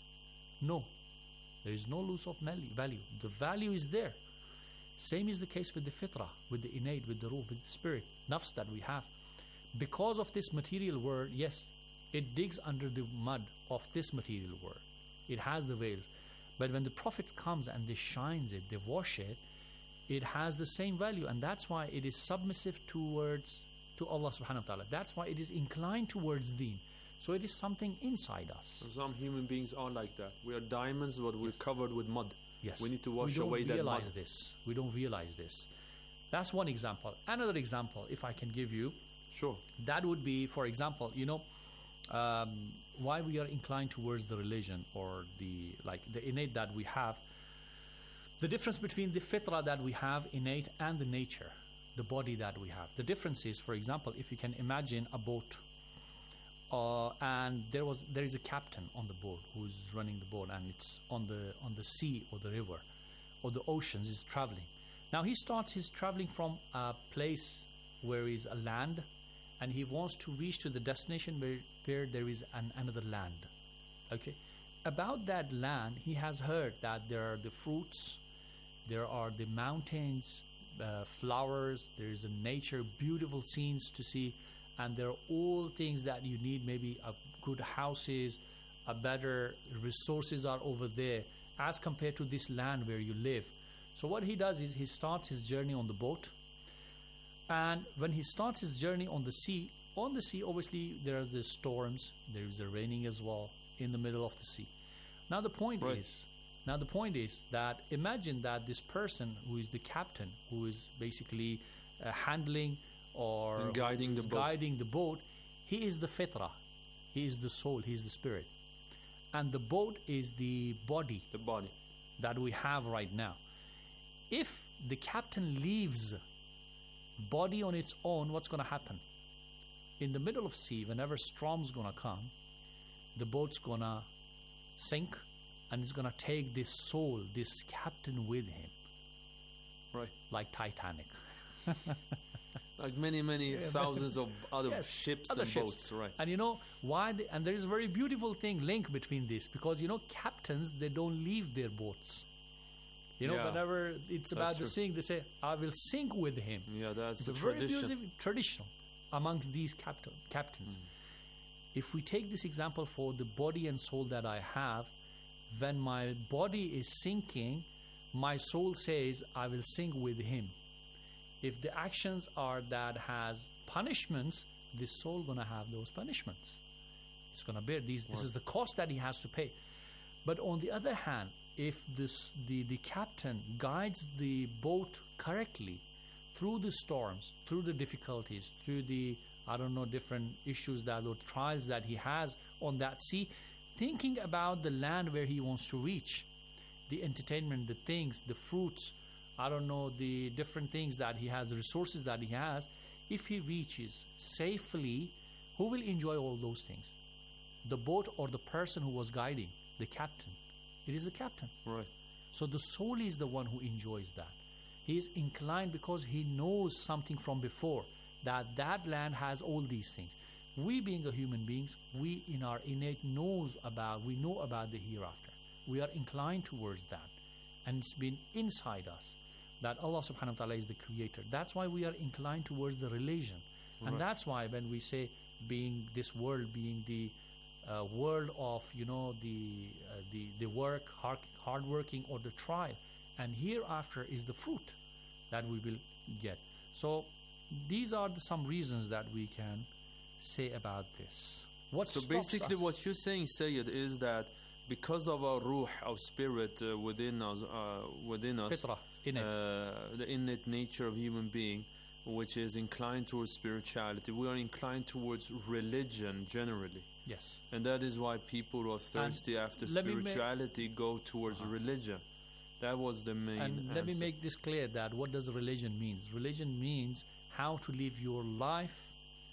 No. There is no loss of value. The value is there. Same is the case with the fitra, with the innate, with the ruh, with the spirit, nafs that we have. Because of this material world, yes, it digs under the mud of this material world. It has the veils. But when the Prophet comes and they shines it, they wash it, it has the same value. And that's why it is submissive towards to Allah subhanahu wa ta'ala. That's why it is inclined towards deen. So it is something inside us.
Some human beings are like that. We are diamonds, but we're
Yes.
covered with mud.
Yes.
We need to wash
we don't
away that mud.
realize this. We don't realize this. That's one example. Another example, if I can give you,
Sure.
that would be, for example, you know, um, why we are inclined towards the religion or the like the innate that we have. The difference between the fitra that we have innate and the nature, the body that we have. The difference is, for example, if you can imagine a boat, uh, and there was there is a captain on the boat who's running the boat, and it's on the on the sea or the river or the oceans is traveling. Now he starts his traveling from a place where is a land, and he wants to reach to the destination where, where there is an, another land. Okay, about that land, he has heard that there are the fruits, there are the mountains, uh, flowers, there is a nature, beautiful scenes to see, and there are all things that you need, maybe a good houses, a better resources are over there as compared to this land where you live. So what he does is he starts his journey on the boat, and when he starts his journey on the sea, on the sea obviously there are the storms, there is the raining as well in the middle of the sea. Now the point
Right.
is, now the point is that imagine that this person who is the captain, who is basically uh, handling or
And guiding the boat.
guiding the boat, he is the fitra, he is the soul, he is the spirit, and the boat is the body,
The body.
that we have right now. If the captain leaves body on its own, what's going to happen? In the middle of sea, whenever storm's going to come, the boat's going to sink, and it's going to take this soul, this captain with him.
Right.
Like Titanic.
Like many, many
Yeah,
thousands of other
Yes,
ships
other
and
ships.
boats, right?
And you know why? They, and there is a very beautiful thing link between this, because you know captains, they don't leave their boats. You know,
Yeah.
whenever it's
That's
about the
true.
sink, they say, "I will sink with him."
Yeah, that's
It's
the
a very
tradition.
beautiful tradition amongst these captain, captains. If we take this example for the body and soul that I have, when my body is sinking, my soul says, "I will sink with him." If the actions are that has punishments, the soul gonna have those punishments. It's gonna bear these. This
Right.
is the cost that he has to pay. But on the other hand, if this the the captain guides the boat correctly through the storms, through the difficulties, through the I don't know different issues that or trials that he has on that sea, thinking about the land where he wants to reach, the entertainment, the things, the fruits, I don't know, the different things that he has, the resources that he has, if he reaches safely, who will enjoy all those things? The boat or the person who was guiding, the captain? It is the captain.
Right.
So the soul is the one who enjoys that. He is inclined because he knows something from before, that that land has all these things. We being a human beings, we in our innate knows about, we know about the hereafter. We are inclined towards that. And it's been inside us that Allah subhanahu wa ta'ala is the creator. That's why we are inclined towards the religion. And
Right.
that's why when we say being this world, being the uh, world of, you know, the, uh, the, the work, hard, hard working or the trial, and hereafter is the fruit that we will get. So these are the, some reasons that we can say about this. What
So
stops
basically,
us?
what you're saying, Sayyid, is that because of our ruh, our spirit uh, within us, uh, within us,
Fitrah, innate.
Uh, the innate nature of human being, which is inclined towards spirituality, we are inclined towards religion generally.
Yes.
And that is why people who are thirsty after
let me ma-
spirituality go towards religion. That was the main
And let me
answer.
make this clear that what does religion mean? Religion means how to live your life.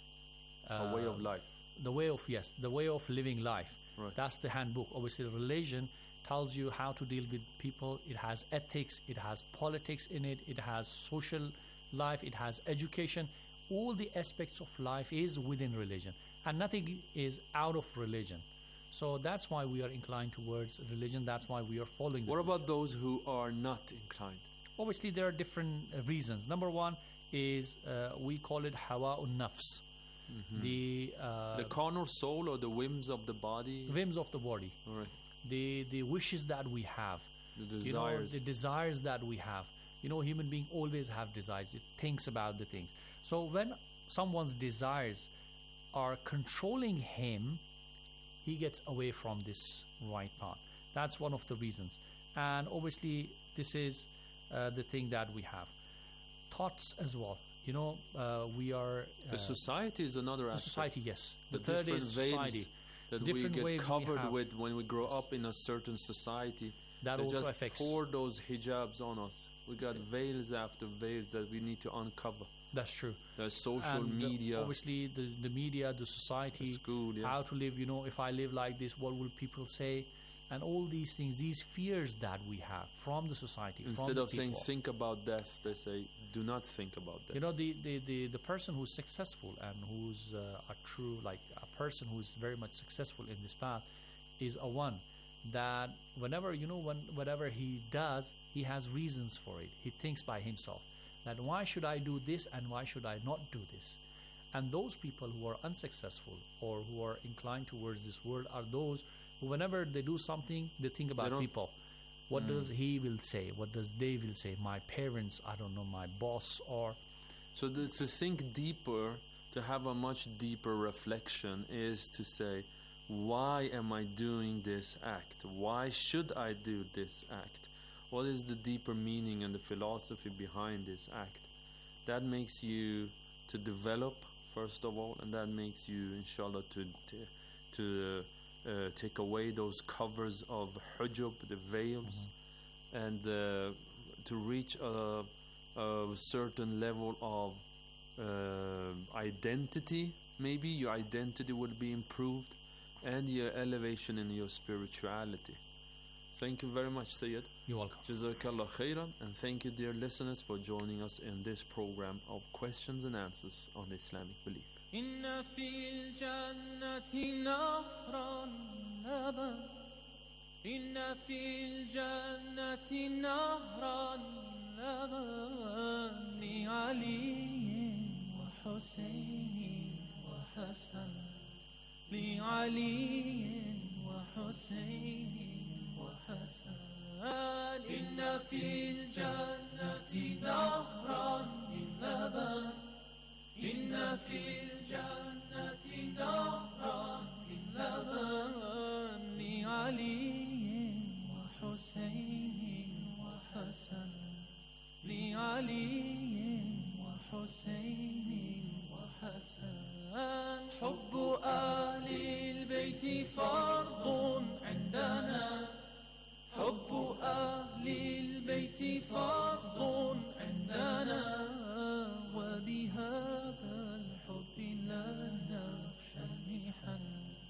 A way of
uh,
life.
The way of, yes, the way of living life.
Right.
That's the handbook. Obviously, religion tells you how to deal with people. It has ethics, it has politics in it, it has social life, it has education. All the aspects of life is within religion. And nothing is out of religion. So that's why we are inclined towards religion. That's why we are following the
What
religion.
about those who are not inclined?
Obviously, there are different uh, reasons. Number one is uh, we call it hawa un nafs,
Mhm.
the uh,
The carnal soul or the whims of the body?
whims of the body,
All right.
the the wishes that we have,
The
you know,
desires.
the desires that we have. You know, human being always have desires. It thinks about the things. So when someone's desires are controlling him, he gets away from this right path. That's one of the reasons. And obviously, this is uh, the thing that we have. Thoughts as well. You know, uh, we are... Uh,
The society is another
the
aspect.
society, yes. The,
The
third
different
is
veils
society.
that
Different
we
ways
get
we
covered
have.
with when we grow up in a certain society.
That
they
also
just
affects-
pour those hijabs on us. We got veils after veils that we need to uncover.
That's true.
There's social
And, uh,
media.
obviously, the, the media, the society,
The school, yeah.
how to live. You know, if I live like this, what will people say? And all these things, these fears that we have from the society. from
Instead
the
of saying
people.
think about death, they say do not think about death.
You know, the, the, the, the person who's successful and who's uh, a true, like a person who's very much successful in this path is a one that whenever, you know, when, whatever he does, he has reasons for it. He thinks by himself that why should I do this and why should I not do this? And those people who are unsuccessful or who are inclined towards this world are those who whenever they do something, they think about
don't-
people. What
Mm.
does he will say? What does they will say? My parents, I don't know, my boss, or
So the, to think deeper, to have a much deeper reflection, is to say, why am I doing this act? Why should I do this act? What is the deeper meaning and the philosophy behind this act? That makes you to develop, first of all, and that makes you, inshallah, to to, to uh, take away those covers of hujub, the veils, and uh, to reach a, a certain level of uh, identity. Maybe your identity will be improved, and your elevation in your spirituality. Thank you very much, Sayyid.
You're welcome.
Jazakallah khairan, and thank you, dear listeners, for joining us in this program of questions and answers on Islamic belief.
إن في الجنة نهرا لبن إن في الجنة نهرا لبن لعلي وحسين وحسن لعلي وحسين وحسن إن في الجنة نهرا من لبن إن في الجنة نهرا من لبن لعلي وحسين وحسن لعلي وحسين وحسن حب أهل البيت فرض عندنا حب أهل البيت فرض عندنا وبهذا الحب لا نخشى المحن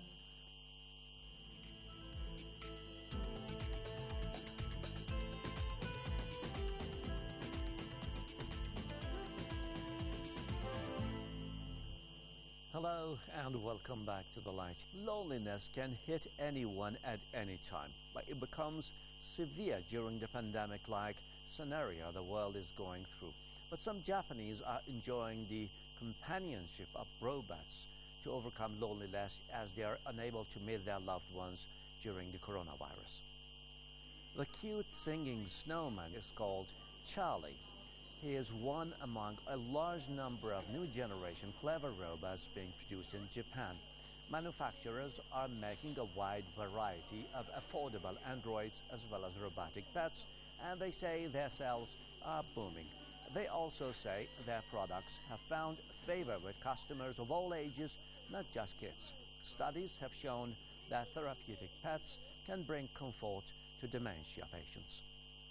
Hello and welcome back to The Light. Loneliness can hit anyone at any time, but it becomes severe during the pandemic-like scenario the world is going through. But some Japanese are enjoying the companionship of robots to overcome loneliness as they are unable to meet their loved ones during the coronavirus. The cute singing snowman is called Charlie. He is one among a large number of new generation clever robots being produced in Japan. Manufacturers are making a wide variety of affordable androids as well as robotic pets, and they say their sales are booming. They also say their products have found favor with customers of all ages, not just kids. Studies have shown that therapeutic pets can bring comfort to dementia patients.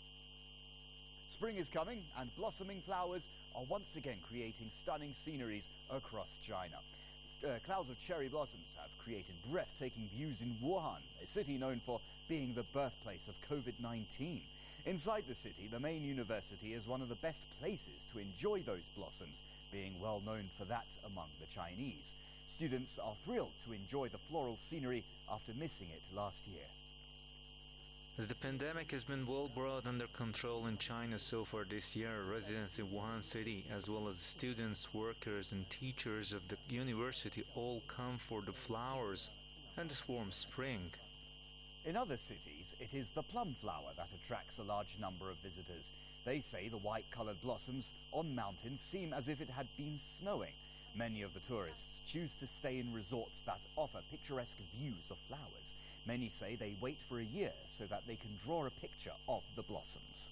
Spring is coming, and blossoming flowers are once again creating stunning sceneries across China. Uh, clouds of cherry blossoms have created breathtaking views in Wuhan, a city known for being the birthplace of COVID nineteen. Inside the city, the main university is one of the best places to enjoy those blossoms, being well known for that among the Chinese. Students are thrilled to enjoy the floral scenery after missing it last year.
As the pandemic has been well brought under control in China so far this year, residents in Wuhan City, as well as students, workers and teachers of the university all come for the flowers and this warm spring.
In other cities, it is the plum flower that attracts a large number of visitors. They say the white-colored blossoms on mountains seem as if it had been snowing. Many of the tourists choose to stay in resorts that offer picturesque views of flowers. Many say they wait for a year so that they can draw a picture of the blossoms.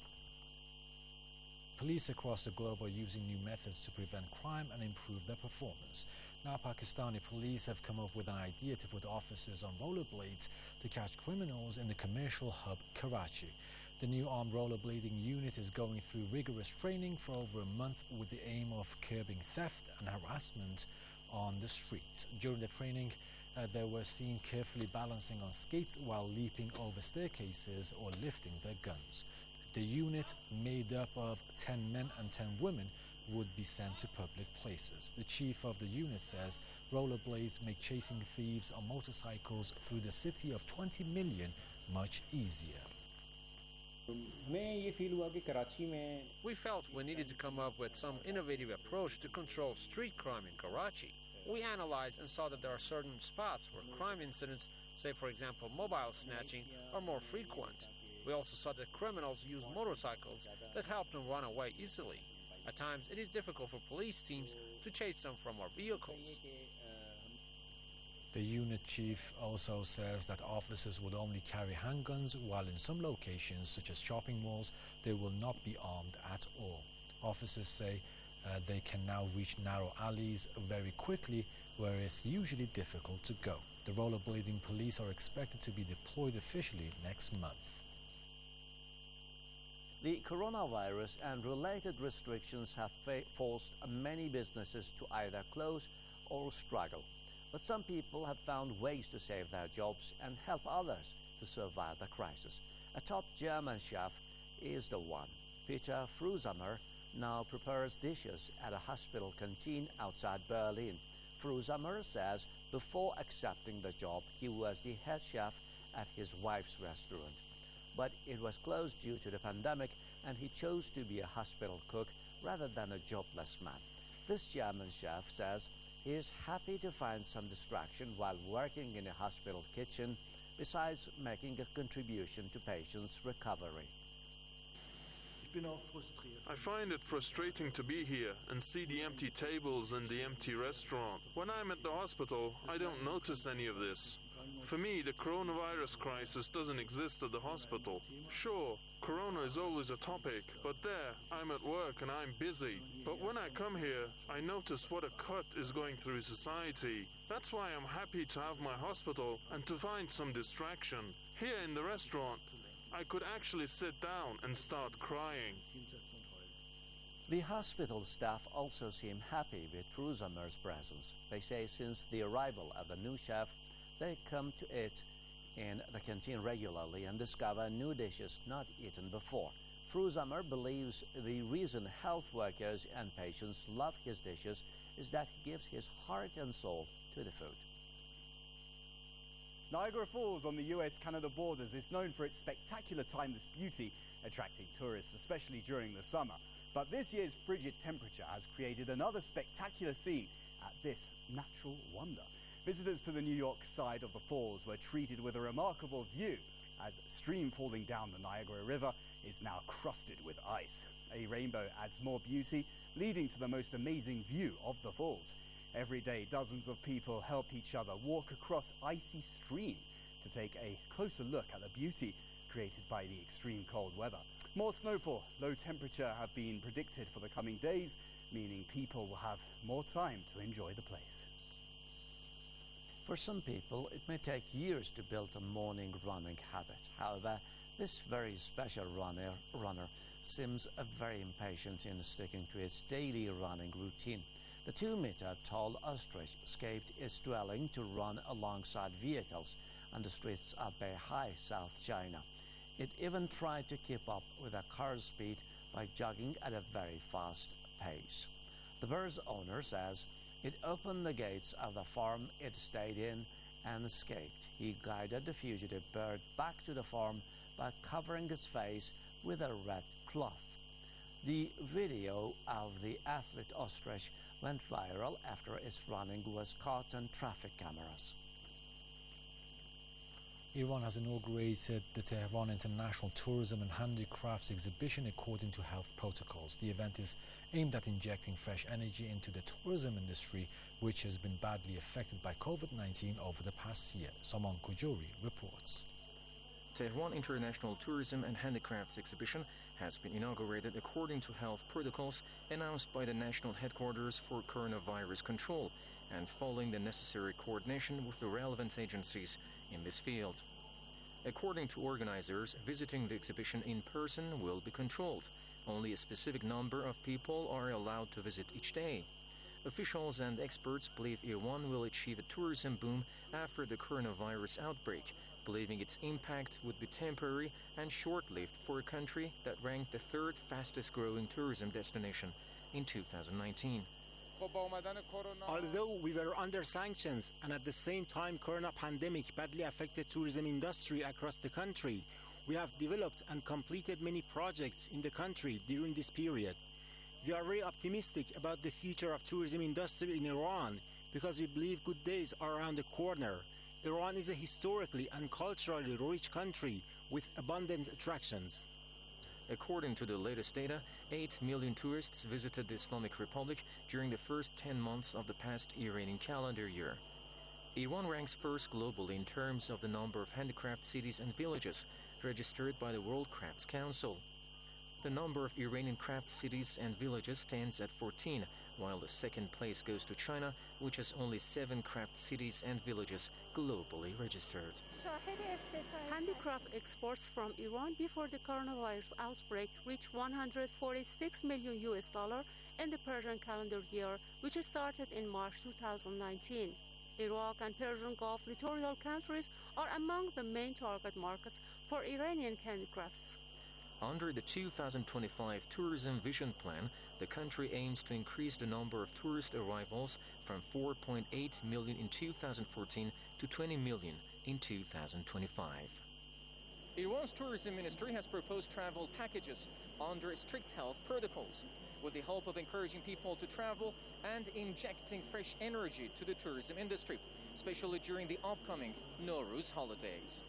Police across the globe are using new methods to prevent crime and improve their performance. Now Pakistani police have come up with an idea to put officers on rollerblades to catch criminals in the commercial hub Karachi. The new armed rollerblading unit is going through rigorous training for over a month with the aim of curbing theft and harassment on the streets. During the training, uh, they were seen carefully balancing on skates while leaping over staircases or lifting their guns. The unit, made up of ten men and ten women, would be sent to public places. The chief of the unit says rollerblades make chasing thieves on motorcycles through the city of twenty million much easier.
We felt we needed to come up with some innovative approach to control street crime in Karachi. We analyzed and saw that there are certain spots where crime incidents, say for example mobile snatching, are more frequent. We also saw that criminals use motorcycles that help them run away easily. At times it is difficult for police teams to chase them from our vehicles.
The unit chief also says that officers will only carry handguns, while in some locations, such as shopping malls, they will not be armed at all. Officers say uh, they can now reach narrow alleys very quickly, where it's usually difficult to go. The rollerblading police are expected to be deployed officially next month.
The coronavirus and related restrictions have fa- forced many businesses to either close or struggle. But some people have found ways to save their jobs and help others to to survive the crisis. A top German chef is the one. Peter Frusamer now prepares dishes at a hospital canteen outside Berlin. Frusamer says before accepting the job, he was the head chef at his wife's restaurant. But it was closed due to the pandemic, and he chose to be a hospital cook rather than a jobless man. This German chef says he is happy to find some distraction while working in a hospital kitchen, besides making a contribution to patients' recovery.
I find it frustrating to be here and see the empty tables and the empty restaurant. When I'm at the hospital, I don't notice any of this. For me, the coronavirus crisis doesn't exist at the hospital. Sure, corona is always a topic, but there, I'm at work and I'm busy. But when I come here, I notice what a cut is going through society. That's why I'm happy to have my hospital and to find some distraction. Here in the restaurant, I could actually sit down and start crying.
The hospital staff also seem happy with Frusamer's presence. They say since the arrival of the new chef, they come to eat in the canteen regularly and discover new dishes not eaten before. Frusamer believes the reason health workers and patients love his dishes is that he gives his heart and soul to the food.
Niagara Falls on the U S Canada borders is known for its spectacular timeless beauty, attracting tourists, especially during the summer. But this year's frigid temperature has created another spectacular scene at this natural wonder. Visitors to the New York side of the falls were treated with a remarkable view as a stream falling down the Niagara River is now crusted with ice. A rainbow adds more beauty, leading to the most amazing view of the falls. Every day, dozens of people help each other walk across icy stream to take a closer look at the beauty created by the extreme cold weather. More snowfall, low temperature have been predicted for the coming days, meaning people will have more time to enjoy the place.
For some people, it may take years to build a morning running habit. However, this very special runner, runner seems uh, very impatient in sticking to its daily running routine. The two-meter-tall ostrich escaped its dwelling to run alongside vehicles on the streets of Beihai, South China. It even tried to keep up with the car's speed by jogging at a very fast pace. The bird's owner says it opened the gates of the farm it stayed in and escaped. He guided the fugitive bird back to the farm by covering his face with a red cloth. The video of the athlete ostrich went viral after its running was caught on traffic cameras.
Iran has inaugurated the Tehran International Tourism and Handicrafts Exhibition according to health protocols. The event is aimed at injecting fresh energy into the tourism industry, which has been badly affected by COVID nineteen over the past year. Saman Kujori reports.
Tehran International Tourism and Handicrafts Exhibition has been inaugurated according to health protocols announced by the National Headquarters for Coronavirus Control and following the necessary coordination with the relevant agencies in this field. According to organizers, visiting the exhibition in person will be controlled. Only a specific number of people are allowed to visit each day. Officials and experts believe Iran will achieve a tourism boom after the coronavirus outbreak, believing its impact would be temporary and short-lived for a country that ranked the third fastest-growing tourism destination in two thousand nineteen.
Although we were under sanctions and at the same time corona pandemic badly affected tourism industry across the country, we have developed and completed many projects in the country during this period. We are very optimistic about the future of tourism industry in Iran because we believe good days are around the corner. Iran is a historically and culturally rich country with abundant attractions.
According to the latest data, eight million tourists visited the Islamic Republic during the first ten months of the past Iranian calendar year. Iran ranks first globally in terms of the number of handicraft cities and villages registered by the World Crafts Council. The number of Iranian craft cities and villages stands at fourteen, while the second place goes to China, which has only seven craft cities and villages globally registered.
Handicraft exports from Iran before the coronavirus outbreak reached one hundred forty-six million U S dollar in the Persian calendar year, which started in March two thousand nineteen. Iraq and Persian Gulf littoral countries are among the main target markets for Iranian handicrafts.
Under the two thousand twenty-five Tourism Vision Plan, the country aims to increase the number of tourist arrivals from four point eight million in two thousand fourteen to twenty million in two thousand twenty-five.
Iran's tourism ministry has proposed travel packages under strict health protocols, with the hope of encouraging people to travel and injecting fresh energy to the tourism industry, especially during the upcoming Nowruz holidays.